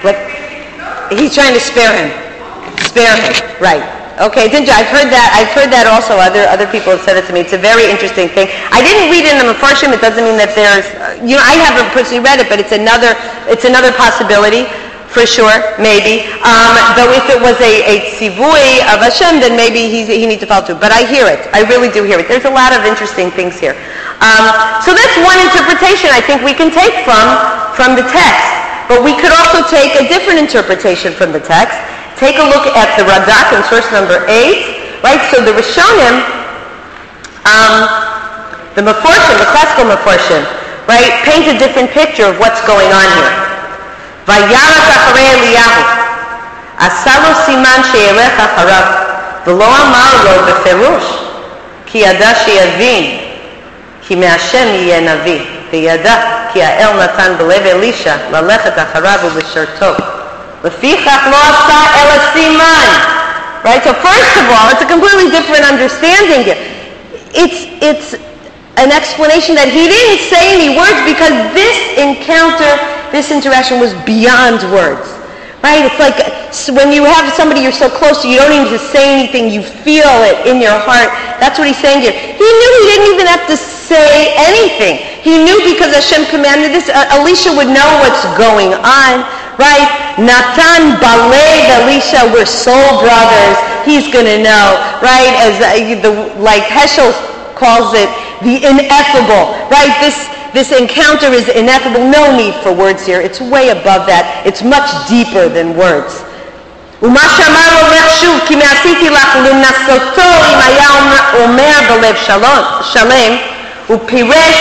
Like, he's trying to spare him. Spare him, right. Okay, I've heard that also. Other people have said it to me. It's a very interesting thing. I didn't read it in the Mefarshim. It doesn't mean that there's, I haven't personally read it, but it's another possibility, for sure, maybe. Though if it was a tzivui of Hashem, then maybe he needs to follow too. But I hear it. I really do hear it. There's a lot of interesting things here. So that's one interpretation I think we can take from the text. But we could also take a different interpretation from the text. Take a look at the Radak in source number 8, right? So the Rishonim, the Mefarshim, the classical Mefarshim, right, paint a different picture of what's going on here. Vayarak acharei Eliyahu, asaro siman she'elech acharav, v'lo amar lo beferush, ki yada she'yavin, ki me'Hashem yeh navi, v'yada ki ha'el natan b'lev Elisha, lalechet acharav u'b'sharto. Right? So first of all, it's a completely different understanding here. It's an explanation that he didn't say any words because this encounter, this interaction was beyond words. Right? It's like when you have somebody you're so close to, you don't even say anything, you feel it in your heart. That's what he's saying here. He knew he didn't even have to say anything. He knew because Hashem commanded this. Elisha would know what's going on. Right? Natan, Balev, Elisha, we're soul brothers. He's going to know. Right? As like Heschel calls it, the ineffable. Right? This encounter is ineffable. No need for words here. It's way above that. It's much deeper than words. ומה שאמר לו לך שוב, כי מעשיתי לך לנסותו אם היה אומר בלב שלם, ופירש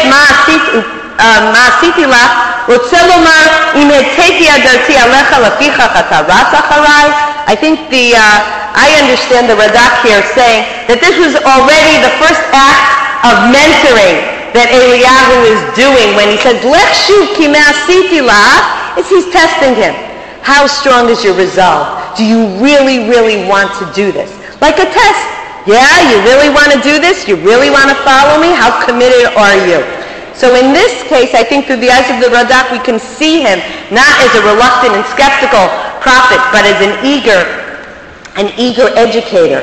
מה עשיתי לך, רוצה לומר, אם הצאתי הדרתי עליך לפיכך אתה רץ אחריי. I think I understand the Radak here saying that this was already the first act of mentoring that Eliyahu is doing when he says, Lech shuv ki me'asiti lach, he's testing him. How strong is your resolve? Do you really, really want to do this? Like a test. Yeah, you really want to do this? You really want to follow me? How committed are you? So in this case, I think through the eyes of the Radak, we can see him not as a reluctant and skeptical prophet, but as an eager educator.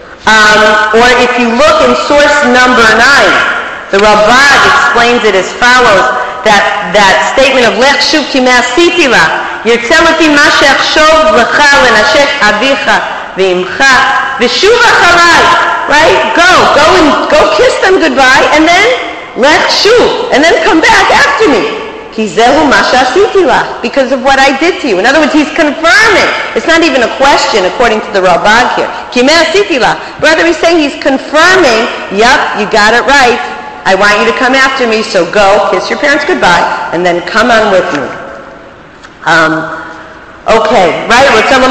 Or if you look in source number 9, the Ravad explains it as follows, that statement of Lech shuv ki me'asiti lach, ירצה לפי מה שאחשוב לך לנשק אביך ואמך ושוב אחריי, right? Go kiss them goodbye and then Lech shuv, and then come back after me. כי זהו מה שעשיתי לך, because of what I did to you. In other words, he's confirming. It's not even a question according to the Ravad here. כי מה עשיתי לך? Rather, he's saying he's confirming, yep, you got it right. I want you to come after me, so go, kiss your parents goodbye, and then come on with me. Okay, right?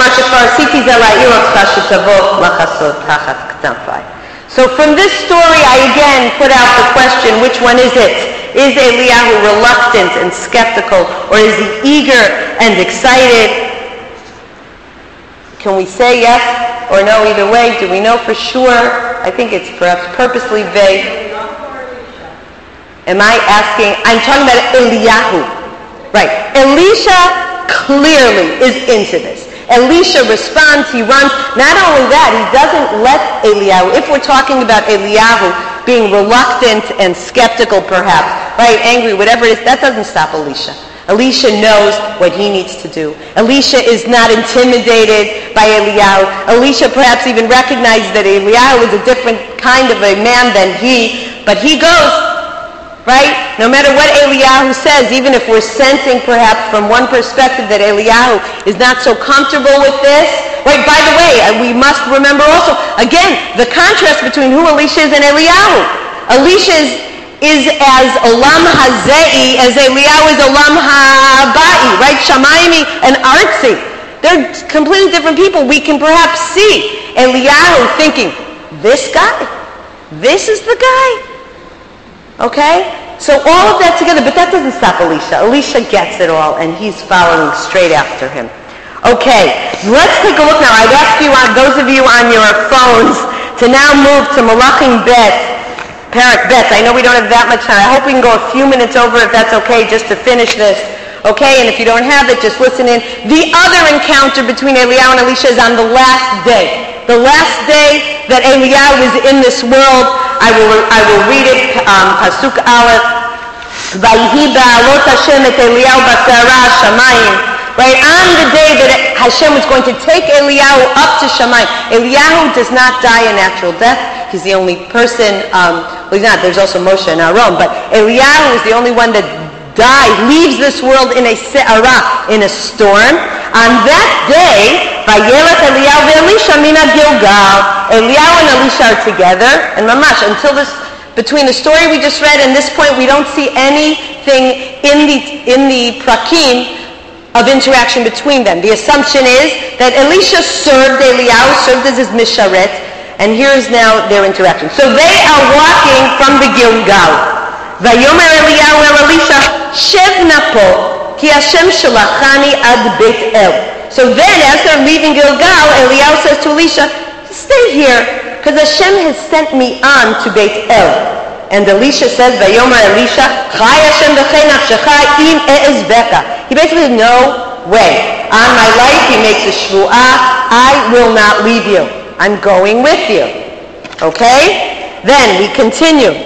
So from this story, I again put out the question, which one is it? Is Eliyahu reluctant and skeptical, or is he eager and excited? Can we say yes or no either way? Do we know for sure? I think it's perhaps purposely vague. Am I asking? I'm talking about Eliyahu. Right. Elisha clearly is into this. Elisha responds, he runs. Not only that, he doesn't let Eliyahu, if we're talking about Eliyahu being reluctant and skeptical perhaps, right, angry, whatever it is, that doesn't stop Elisha. Elisha knows what he needs to do. Elisha is not intimidated by Eliyahu. Elisha perhaps even recognizes that Eliyahu is a different kind of a man than he, but he goes. Right? No matter what Eliyahu says, even if we're sensing perhaps from one perspective that Eliyahu is not so comfortable with this. Right? By the way, we must remember also, again, the contrast between who Elisha is and Eliyahu. Elisha is as Olam Hazei as Eliyahu is Olam Habai, right? Shamayimi and Artzi. They're completely different people. We can perhaps see Eliyahu thinking, this guy? This is the guy? Okay? So all of that together, but that doesn't stop Elisha. Elisha gets it all, and he's following straight after him. Okay, let's take a look now. I'd ask you, those of you on your phones, to now move to Malachim Bet, Parak Bet. I know we don't have that much time. I hope we can go a few minutes over, if that's okay, just to finish this. Okay, and if you don't have it, just listen in. The other encounter between Eliyahu and Elisha is on the last day. The last day that Eliyahu is in this world. I will read it, Pasuk Aleph. Vayihi ba'alot Hashem et Eliyahu b'sara shamayim. Right, on the day that Hashem was going to take Eliyahu up to Shamayim. Eliyahu does not die a natural death. He's the only person, he's not, there's also Moshe and Aaron, but Eliyahu is the only one that leaves this world in a se'ara, in a storm. On that day, Vayelech Eliyahu ve'Elisha mina Gilgal. Eliyahu and Elisha are together, and mamash, until this, between the story we just read and this point, we don't see anything in the prakim of interaction between them. The assumption is that Elisha served Eliyahu, served as his misharet, and here is now their interaction. So they are walking from the Gilgal. Vayomer Eliyahu el Elisha, Shev napo, ki Hashem shalachani ad Beit El. So then, as they're leaving Gilgal, Eliyahu says to Elisha, stay here, because Hashem has sent me on to Beit El. And Elisha says, Vayomer Elisha, Chai Hashem b'chei nafshecha im e'ezbeka. He basically, no way. On my life, he makes a shvu'ah, I will not leave you. I'm going with you. Okay? Then we continue.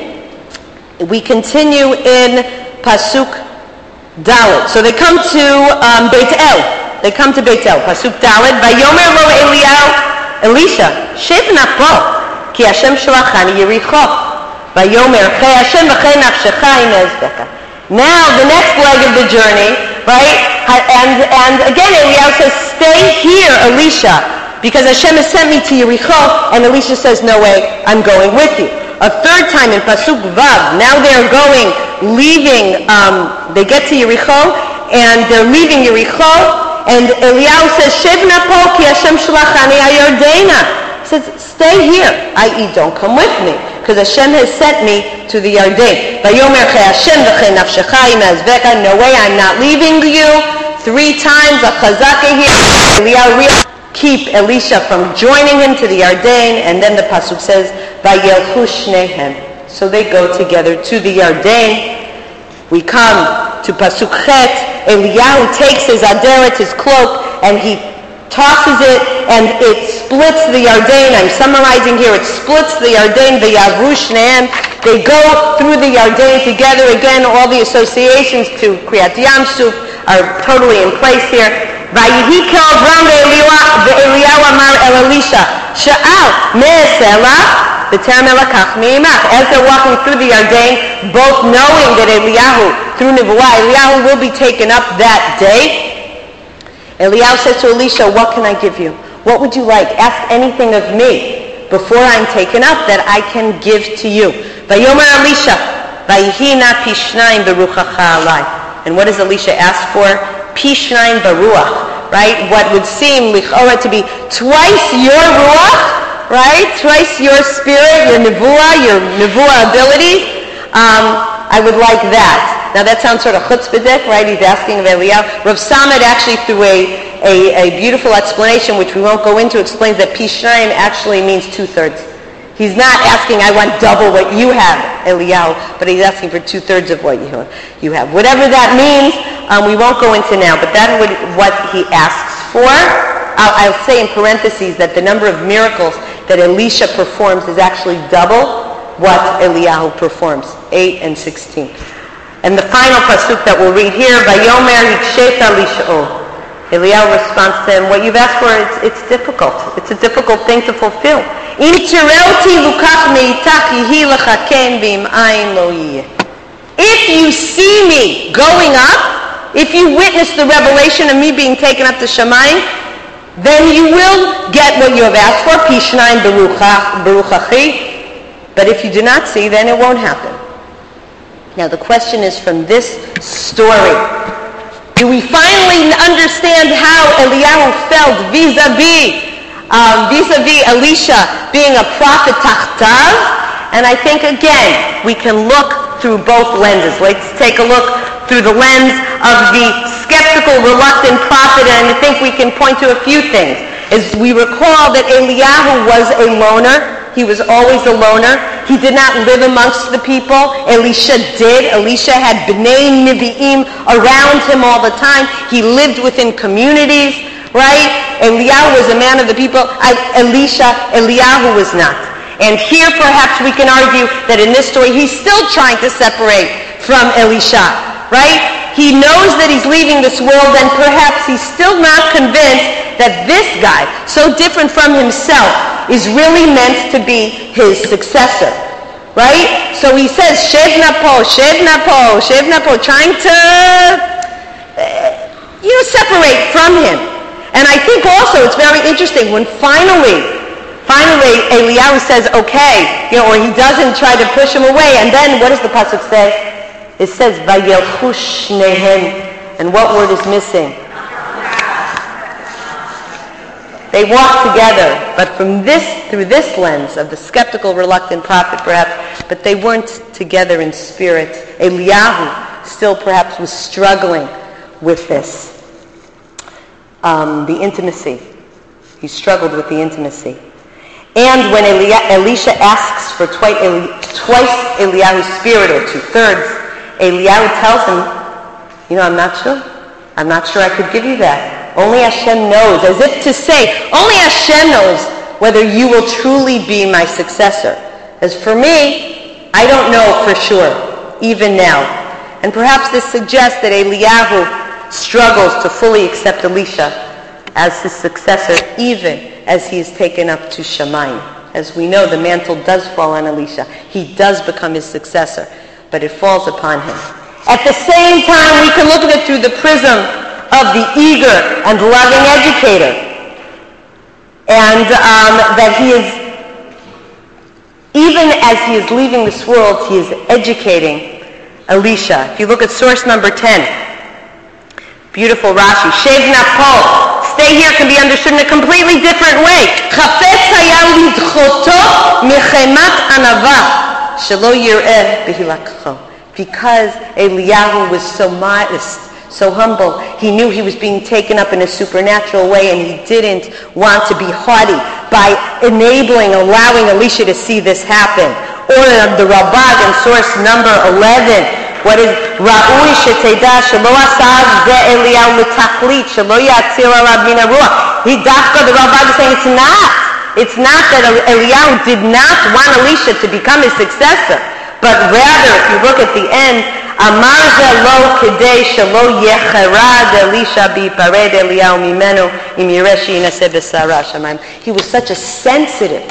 We continue in Pasuk Dalet. So they come to Beit El. They come to Beit El. Pasuk Dalet. Vayomer lo Eliyahu, Elisha, Shev napo, ki Hashem shalachani Yericho. Vayomer chei Hashem v'chei nafshecha im e'ezbeka. Now the next leg of the journey, right? And again Eliyahu says, stay here, Elisha, because Hashem has sent me to Yericho. And Elisha says, no way, I'm going with you. A third time in Pasuk Vav, now they're leaving, they get to Yericho, and they're leaving Yericho, and Eliyahu says, Shev napo ki Hashem shalachani hayardena. He says, stay here, i.e. don't come with me, because Hashem has sent me to the Yarden. Vayomer chei Hashem v'chei nafshecha im e'ezbeka. No way, I'm not leaving you. 3 times, a chazaka here. Eliyahu keep Elisha from joining him to the Yarden, and then the pasuk says, Vayelchu shnehem. So they go together to the Yarden. We come to pasuk chet. Eliyahu takes his aderet, his cloak, and he tosses it, and it splits the Yarden. I'm summarizing here. It splits the Yarden. Vayavru shnehem. They go through the Yarden together. Again, all the associations to Kriyat Yam Suf are totally in place here. Vayihi k'Avram ve'Eliyahu amar el Elisha, Sha'al me'esela v'terem elakach me'imach. As they're walking through the Yarden, both knowing that Eliyahu, through Nevuah, Eliyahu will be taken up that day, Eliyahu says to Elisha, what can I give you? What would you like? Ask anything of me before I'm taken up that I can give to you. Vayomer Elisha, Vayihi na pishnayim beruchacha alai. And what does Elisha ask for? Pishnayim beruach, right? What would seem lichora to be twice your ruach, right? Twice your spirit, your nevuah ability. I would like that. Now that sounds sort of chutzpahdik, right? He's asking of Eliyahu. Rav Samad actually, through a beautiful explanation, which we won't go into, explains that Pishnayim actually means 2/3. He's not asking, I want double what you have, Eliyahu, but he's asking for 2/3 of what you have. Whatever that means, we won't go into now, but that's what he asks for. I'll say in parentheses that the number of miracles that Elisha performs is actually double what Eliyahu performs, 8 and 16. And the final pasuk that we'll read here, Vayomer hiksheta lish'ol. Eliyahu responds to him, what you've asked for, it's difficult. It's a difficult thing to fulfill. Im tireuti lukach meitach yihi lechaken v'im ayin lo yiyeh. If you see me going up, if you witness the revelation of me being taken up to Shamayim, then you will get what you have asked for, Pishnayim beruchachi. But if you do not see, then it won't happen. Now the question is, from this story, do we finally understand how Eliyahu felt vis-a-vis Elisha being a prophet tachtav? And I think, again, we can look through both lenses. Let's take a look through the lens of the skeptical, reluctant prophet, and I think we can point to a few things. As we recall that Eliyahu was a loner. He was always a loner. He did not live amongst the people. Elisha did. Elisha had Bnei Nevi'im around him all the time. He lived within communities, right? Eliyahu was a man of the people. Eliyahu was not. And here perhaps we can argue that in this story he's still trying to separate from Elisha, right? He knows that he's leaving this world, and perhaps he's still not convinced that this guy, so different from himself, is really meant to be his successor, right? So he says, Shev napo, trying to, separate from him. And I think also it's very interesting when finally Eliyahu says, okay, or he doesn't try to push him away, and then what does the pasuk say? It says, Vayelchu shnehem. And what word is missing? They walked together, but through this lens of the skeptical, reluctant prophet perhaps, but they weren't together in spirit. Eliyahu still perhaps was struggling with this. The intimacy. He struggled with the intimacy. And when Elisha asks for twice Eliyahu's spirit, or 2/3, Eliyahu tells him, I'm not sure. I'm not sure I could give you that. Only Hashem knows, as if to say, only Hashem knows whether you will truly be my successor. As for me, I don't know for sure, even now. And perhaps this suggests that Eliyahu struggles to fully accept Elisha as his successor, even as he is taken up to Shamayim. As we know, the mantle does fall on Elisha. He does become his successor, but it falls upon him. At the same time, we can look at it through the prism of the eager and loving educator. And that he is, even as he is leaving this world, he is educating Elisha. If you look at source number 10, beautiful Rashi, Shev napo, stay here can be understood in a completely different way. Chafetz haya lidchoto mechemat anava. Because Eliyahu was so modest, so humble, he knew he was being taken up in a supernatural way, and he didn't want to be haughty by allowing Elisha to see this happen. Or the Rambam in source number 11, what is Ra'ui sheteda shelo asav ze Eliyahu l'tachlit shelo yatzir alav min haruach. The Rambam is saying it's not that Eliyahu did not want Elisha to become his successor, but rather, if you look at the end, Amar ze lo kedei shelo yecherad Elisha bipared Eliyahu mimenu im yireshi yinaseh b'sara shamayim. He was such a sensitive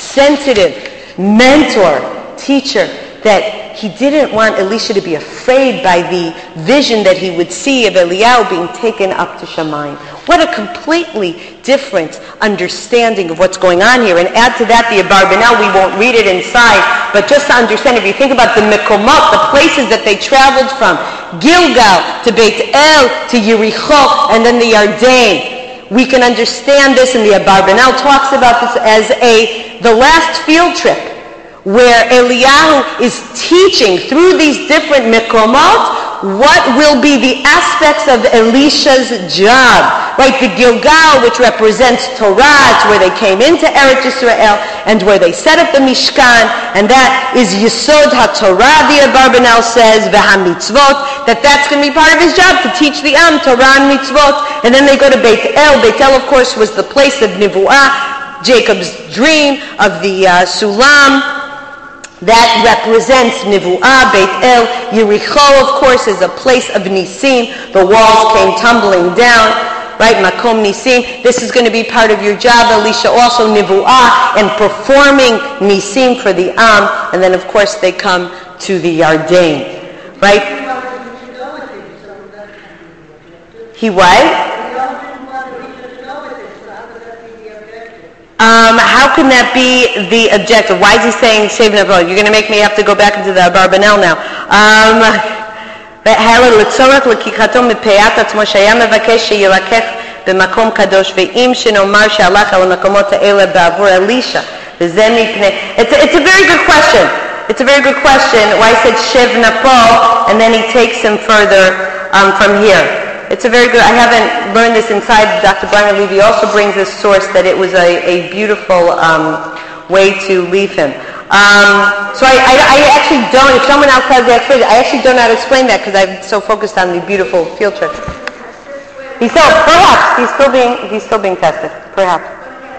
mentor, teacher, that he didn't want Elisha to be afraid by the vision that he would see of Eliyahu being taken up to Shamayim. What a completely different understanding of what's going on here. And add to that the Abarbanel, we won't read it inside, but just to understand, if you think about the Mekomot, the places that they traveled from, Gilgal to Beit El to Yericho, and then the Yarden, we can understand this, and the Abarbanel talks about this as the last field trip, where Eliyahu is teaching through these different Mekomot what will be the aspects of Elisha's job. Right, the Gilgal, which represents Torah, it's where they came into Eretz Yisrael, and where they set up the Mishkan, and that is Yesod HaTorah, the Abarbanel says, V'ha-mitzvot, that's going to be part of his job, to teach the Am, Torah and mitzvot. And then they go to Beit El. Beit El, of course, was the place of Nivu'ah, Jacob's dream of the Sulam, that represents Nivu'ah. Beit El. Yericho, of course, is a place of Nisim. The walls came tumbling down, right? Makom Nisim. This is going to be part of your job, Elisha. Also Nivu'ah and performing Nisim for the Am. And then, of course, they come to the Yarden, right? He what? How can that be the objective? Why is he saying Shev napo? You're going to make me have to go back into the Abarbanel now. במקום קדוש, ואם שנאמר שהלך על המקומות האלה בעבור אלישע, וזה מפני... It's a very good question. It's a very good question why he said Shev napo, and then he takes him further from here. It's a very good... I haven't learned this inside. Dr. Brian Levy also brings this source that it was a beautiful way to leave him. So I actually don't, if someone else has the explanation, I actually don't know how to explain that because I'm so focused on the beautiful field trip. He's still being tested, perhaps.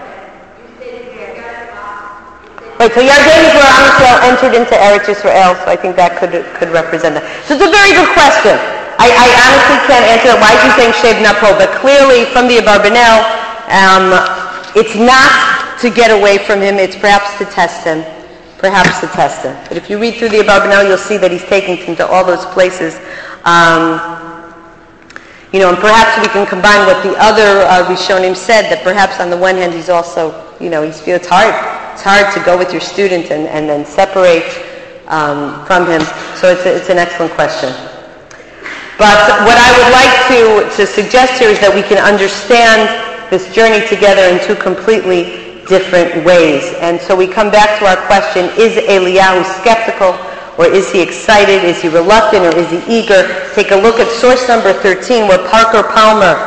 Right, so Yarden is where Am Yisrael entered into Eretz Yisrael, so I think that could represent that. So it's a very good question. I honestly can't answer it. Why is he saying Shev Napo? But clearly, from the Abarbanel, it's not to get away from him. It's perhaps to test him. Perhaps to test him. But if you read through the Abarbanel, you'll see that he's taking him to all those places. And perhaps we can combine what the other Rishonim said, that perhaps on the one hand he's also, he feels it's hard. It's hard to go with your student and then separate from him. So it's an excellent question. But what I would like to suggest here is that we can understand this journey together in two completely different ways. And so we come back to our question, is Eliyahu skeptical, or is he excited? Is he reluctant, or is he eager? Take a look at source number 13, where Parker Palmer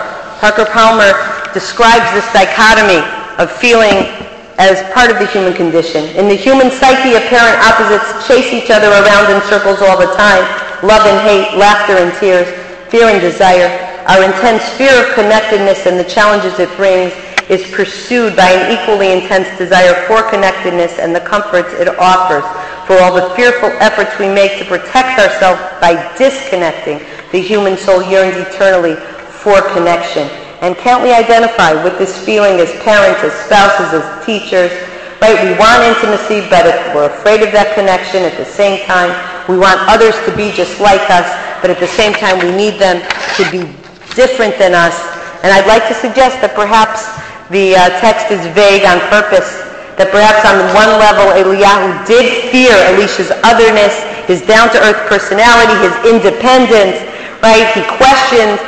describes this dichotomy of feeling as part of the human condition. In the human psyche, apparent opposites chase each other around in circles all the time. Love and hate, laughter and tears, fear and desire. Our intense fear of connectedness and the challenges it brings is pursued by an equally intense desire for connectedness and the comforts it offers. For all the fearful efforts we make to protect ourselves by disconnecting, the human soul yearns eternally for connection. And can't we identify with this feeling as parents, as spouses, as teachers? Right? We want intimacy, but we're afraid of that connection. At the same time, we want others to be just like us, but at the same time, we need them to be different than us. And I'd like to suggest that perhaps the text is vague on purpose, that perhaps on one level, Eliyahu did fear Elisha's otherness, his down-to-earth personality, his independence, right? He questioned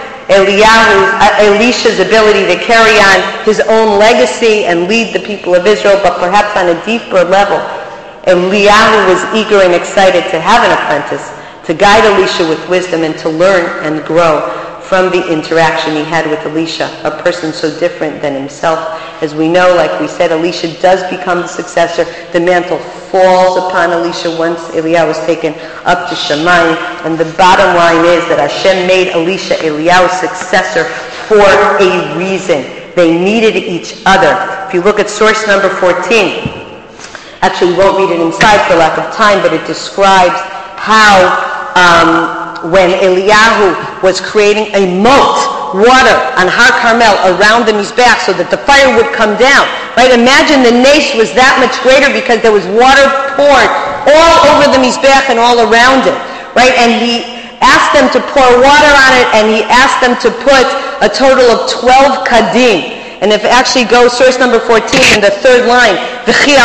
Elisha's ability to carry on his own legacy and lead the people of Israel, but perhaps on a deeper level, Eliyahu was eager and excited to have an apprentice, to guide Elisha with wisdom and to learn and grow from the interaction he had with Elisha, a person so different than himself. As we know, like we said, Elisha does become the successor. The mantle falls upon Elisha once Eliyahu was taken up to Shamayim. And the bottom line is that Hashem made Elisha Eliyahu's successor for a reason. They needed each other. If you look at source number 14, actually we won't read it inside for lack of time, but it describes how when Eliyahu was creating a moat, water on Har Carmel around the Mizbeach so that the fire would come down. Right? Imagine the nace was that much greater because there was water poured all over the Mizbeach and all around it. Right? And he asked them to pour water on it, and he asked them to put a total of 12 kadim. And if it actually goes, source number 14 in the third line, the whole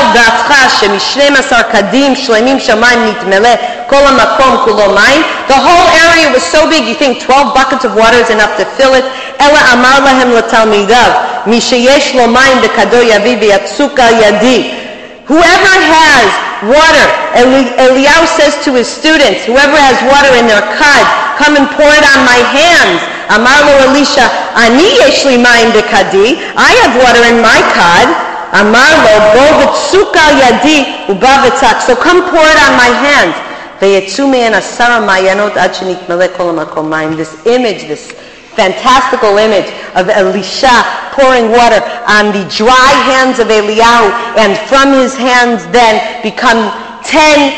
area was so big, you think 12 buckets of water is enough to fill it? Whoever has water, Eliyahu says to his students, whoever has water in their kad, come and pour it on my hands. Amar lo Elisha, ani yesh li mayim bekadi. I have water in my kad. Amar lo bo v'tzuka yadi uba v'tzak. So come pour it on my hands. Ve'yetzu me'en asara mayanot ad shenitmele kol hamakom mayim. This image, this fantastical image of Elisha pouring water on the dry hands of Eliyahu, and from his hands then become 10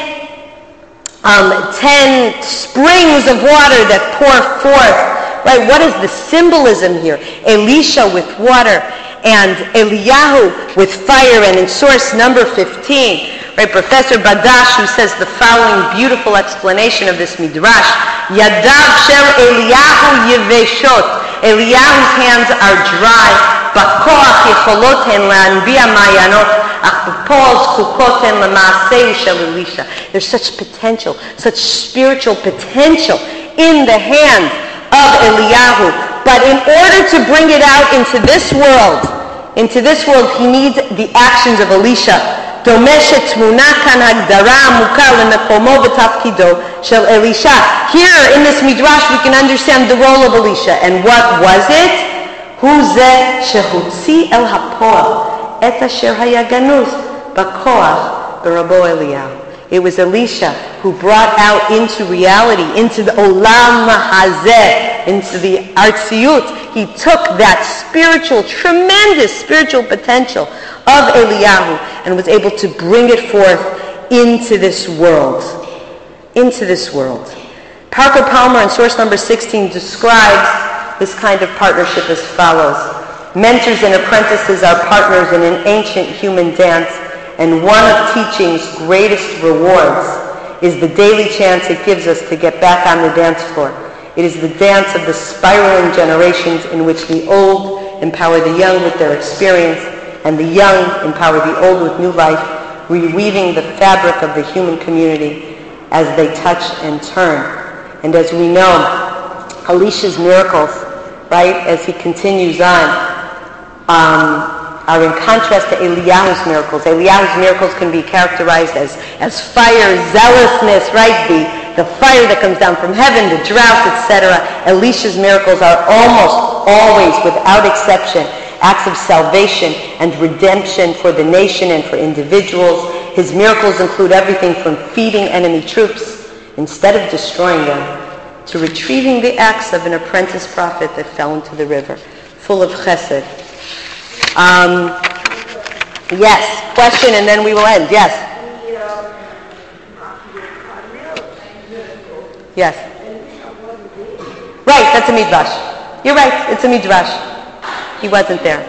springs of water that pour forth. Right? What is the symbolism here? Elisha with water and Eliyahu with fire. And in source number 15, right, Professor Badash, who says the following beautiful explanation of this midrash, Yadav shel Eliyahu yeveshot. Eliyahu's hands are dry. B'koach yecholoten la'anbiya mayanot. There's such potential, such spiritual potential in the hands of Eliyahu. But in order to bring it out into this world, he needs the actions of Elisha. Here in this midrash we can understand the role of Elisha. And what was it? את אשר היה גנוז בכוח Rabo Eliyahu. It was Elisha who brought out into reality, into the Olam Hazeh, into the Artziut. He took that tremendous spiritual potential of Eliyahu and was able to bring it forth into this world. Into this world. Parker Palmer in source number 16 describes this kind of partnership as follows. Mentors and apprentices are partners in an ancient human dance, and one of teaching's greatest rewards is the daily chance it gives us to get back on the dance floor. It is the dance of the spiraling generations in which the old empower the young with their experience, and the young empower the old with new life, reweaving the fabric of the human community as they touch and turn. And as we know, Elisha's miracles, right, as he continues on, are in contrast to Eliyahu's miracles. Eliyahu's miracles can be characterized as fire, zealousness, right? The fire that comes down from heaven, the drought, etc. Elisha's miracles are almost always, without exception, acts of salvation and redemption for the nation and for individuals. His miracles include everything from feeding enemy troops instead of destroying them, to retrieving the axe of an apprentice prophet that fell into the river, full of chesed. Yes, question and then we will end. Yes. Yes. Right, that's a midrash. You're right, it's a midrash. He wasn't there.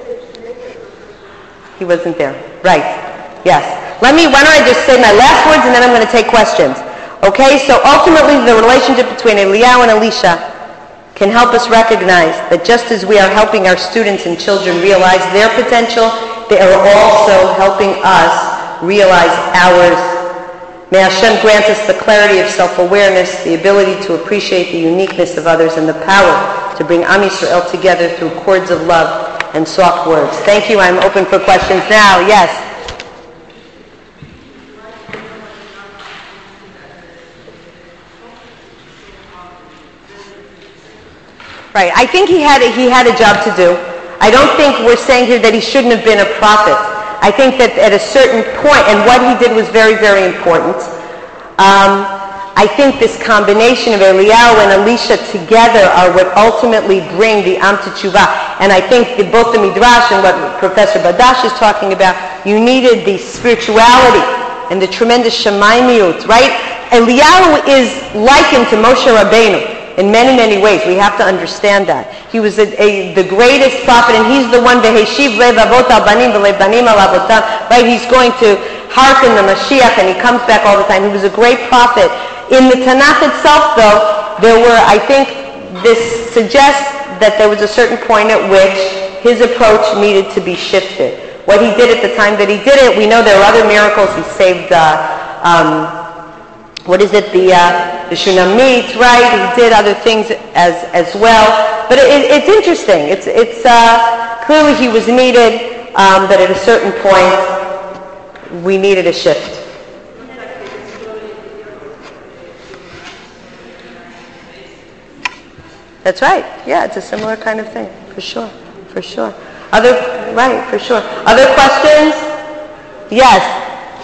He wasn't there. Right. Yes. Why don't I just say my last words and then I'm going to take questions. Okay, so ultimately the relationship between Eliyahu and Elisha can help us recognize that just as we are helping our students and children realize their potential, they are also helping us realize ours. May Hashem grant us the clarity of self-awareness, the ability to appreciate the uniqueness of others, and the power to bring Am Yisrael together through cords of love and soft words. Thank you. I'm open for questions now. Yes. Right. I think he had a job to do. I don't think we're saying here that he shouldn't have been a prophet. I think that at a certain point, and what he did was very, very important. I think this combination of Eliyahu and Elisha together are what ultimately bring the Am to Tshuva. And I think both the Midrash and what Professor Badash is talking about, you needed the spirituality and the tremendous Shemaimiyut, right? Eliyahu is likened to Moshe Rabbeinu in many, many ways. We have to understand that. He was the greatest prophet, and he's the one, V'heshiv lev avot al banim v'lev banim al avotam, right? He's going to hearken the Mashiach, and he comes back all the time. He was a great prophet. In the Tanakh itself, though, I think this suggests that there was a certain point at which his approach needed to be shifted. What he did at the time that he did it, we know there are other miracles. He saved the Shunammite, right? He did other things as well. But it's interesting. It's clearly he was needed, but at a certain point, we needed a shift. That's right. Yeah, it's a similar kind of thing, for sure. For sure. For sure. Other questions? Yes.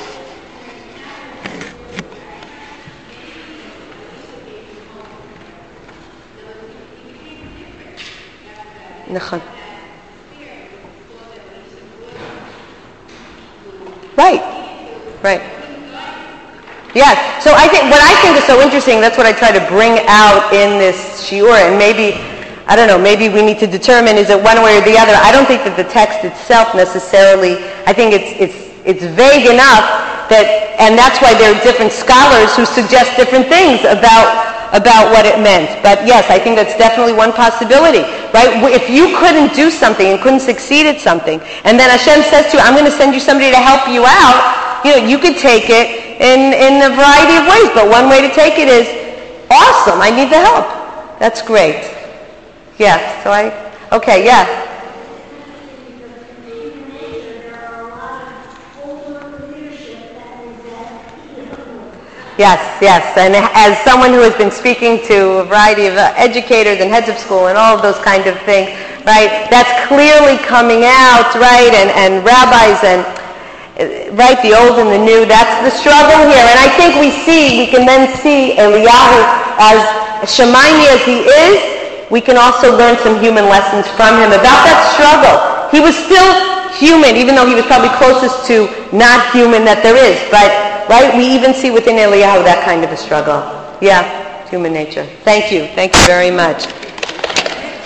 Right. Yes. So what I think is so interesting, that's what I try to bring out in this shiur, and maybe we need to determine, is it one way or the other? I don't think that the text itself necessarily, I think it's vague enough and that's why there are different scholars who suggest different things about what it meant. But yes, I think that's definitely one possibility, right? If you couldn't do something and couldn't succeed at something, and then Hashem says to you, I'm going to send you somebody to help you out, you could take it in a variety of ways, but one way to take it is, awesome, I need the help. That's great. Yeah, yeah. Yes, and as someone who has been speaking to a variety of educators and heads of school and all of those kind of things, right, that's clearly coming out, right, and rabbis, and right, the old and the new, that's the struggle here. And I think we can then see Eliyahu, as Shemaini as he is, we can also learn some human lessons from him about that struggle. He was still human, even though he was probably closest to not human that there is. But, right, we even see within Eliyahu that kind of a struggle. Yeah, human nature. Thank you. Thank you very much.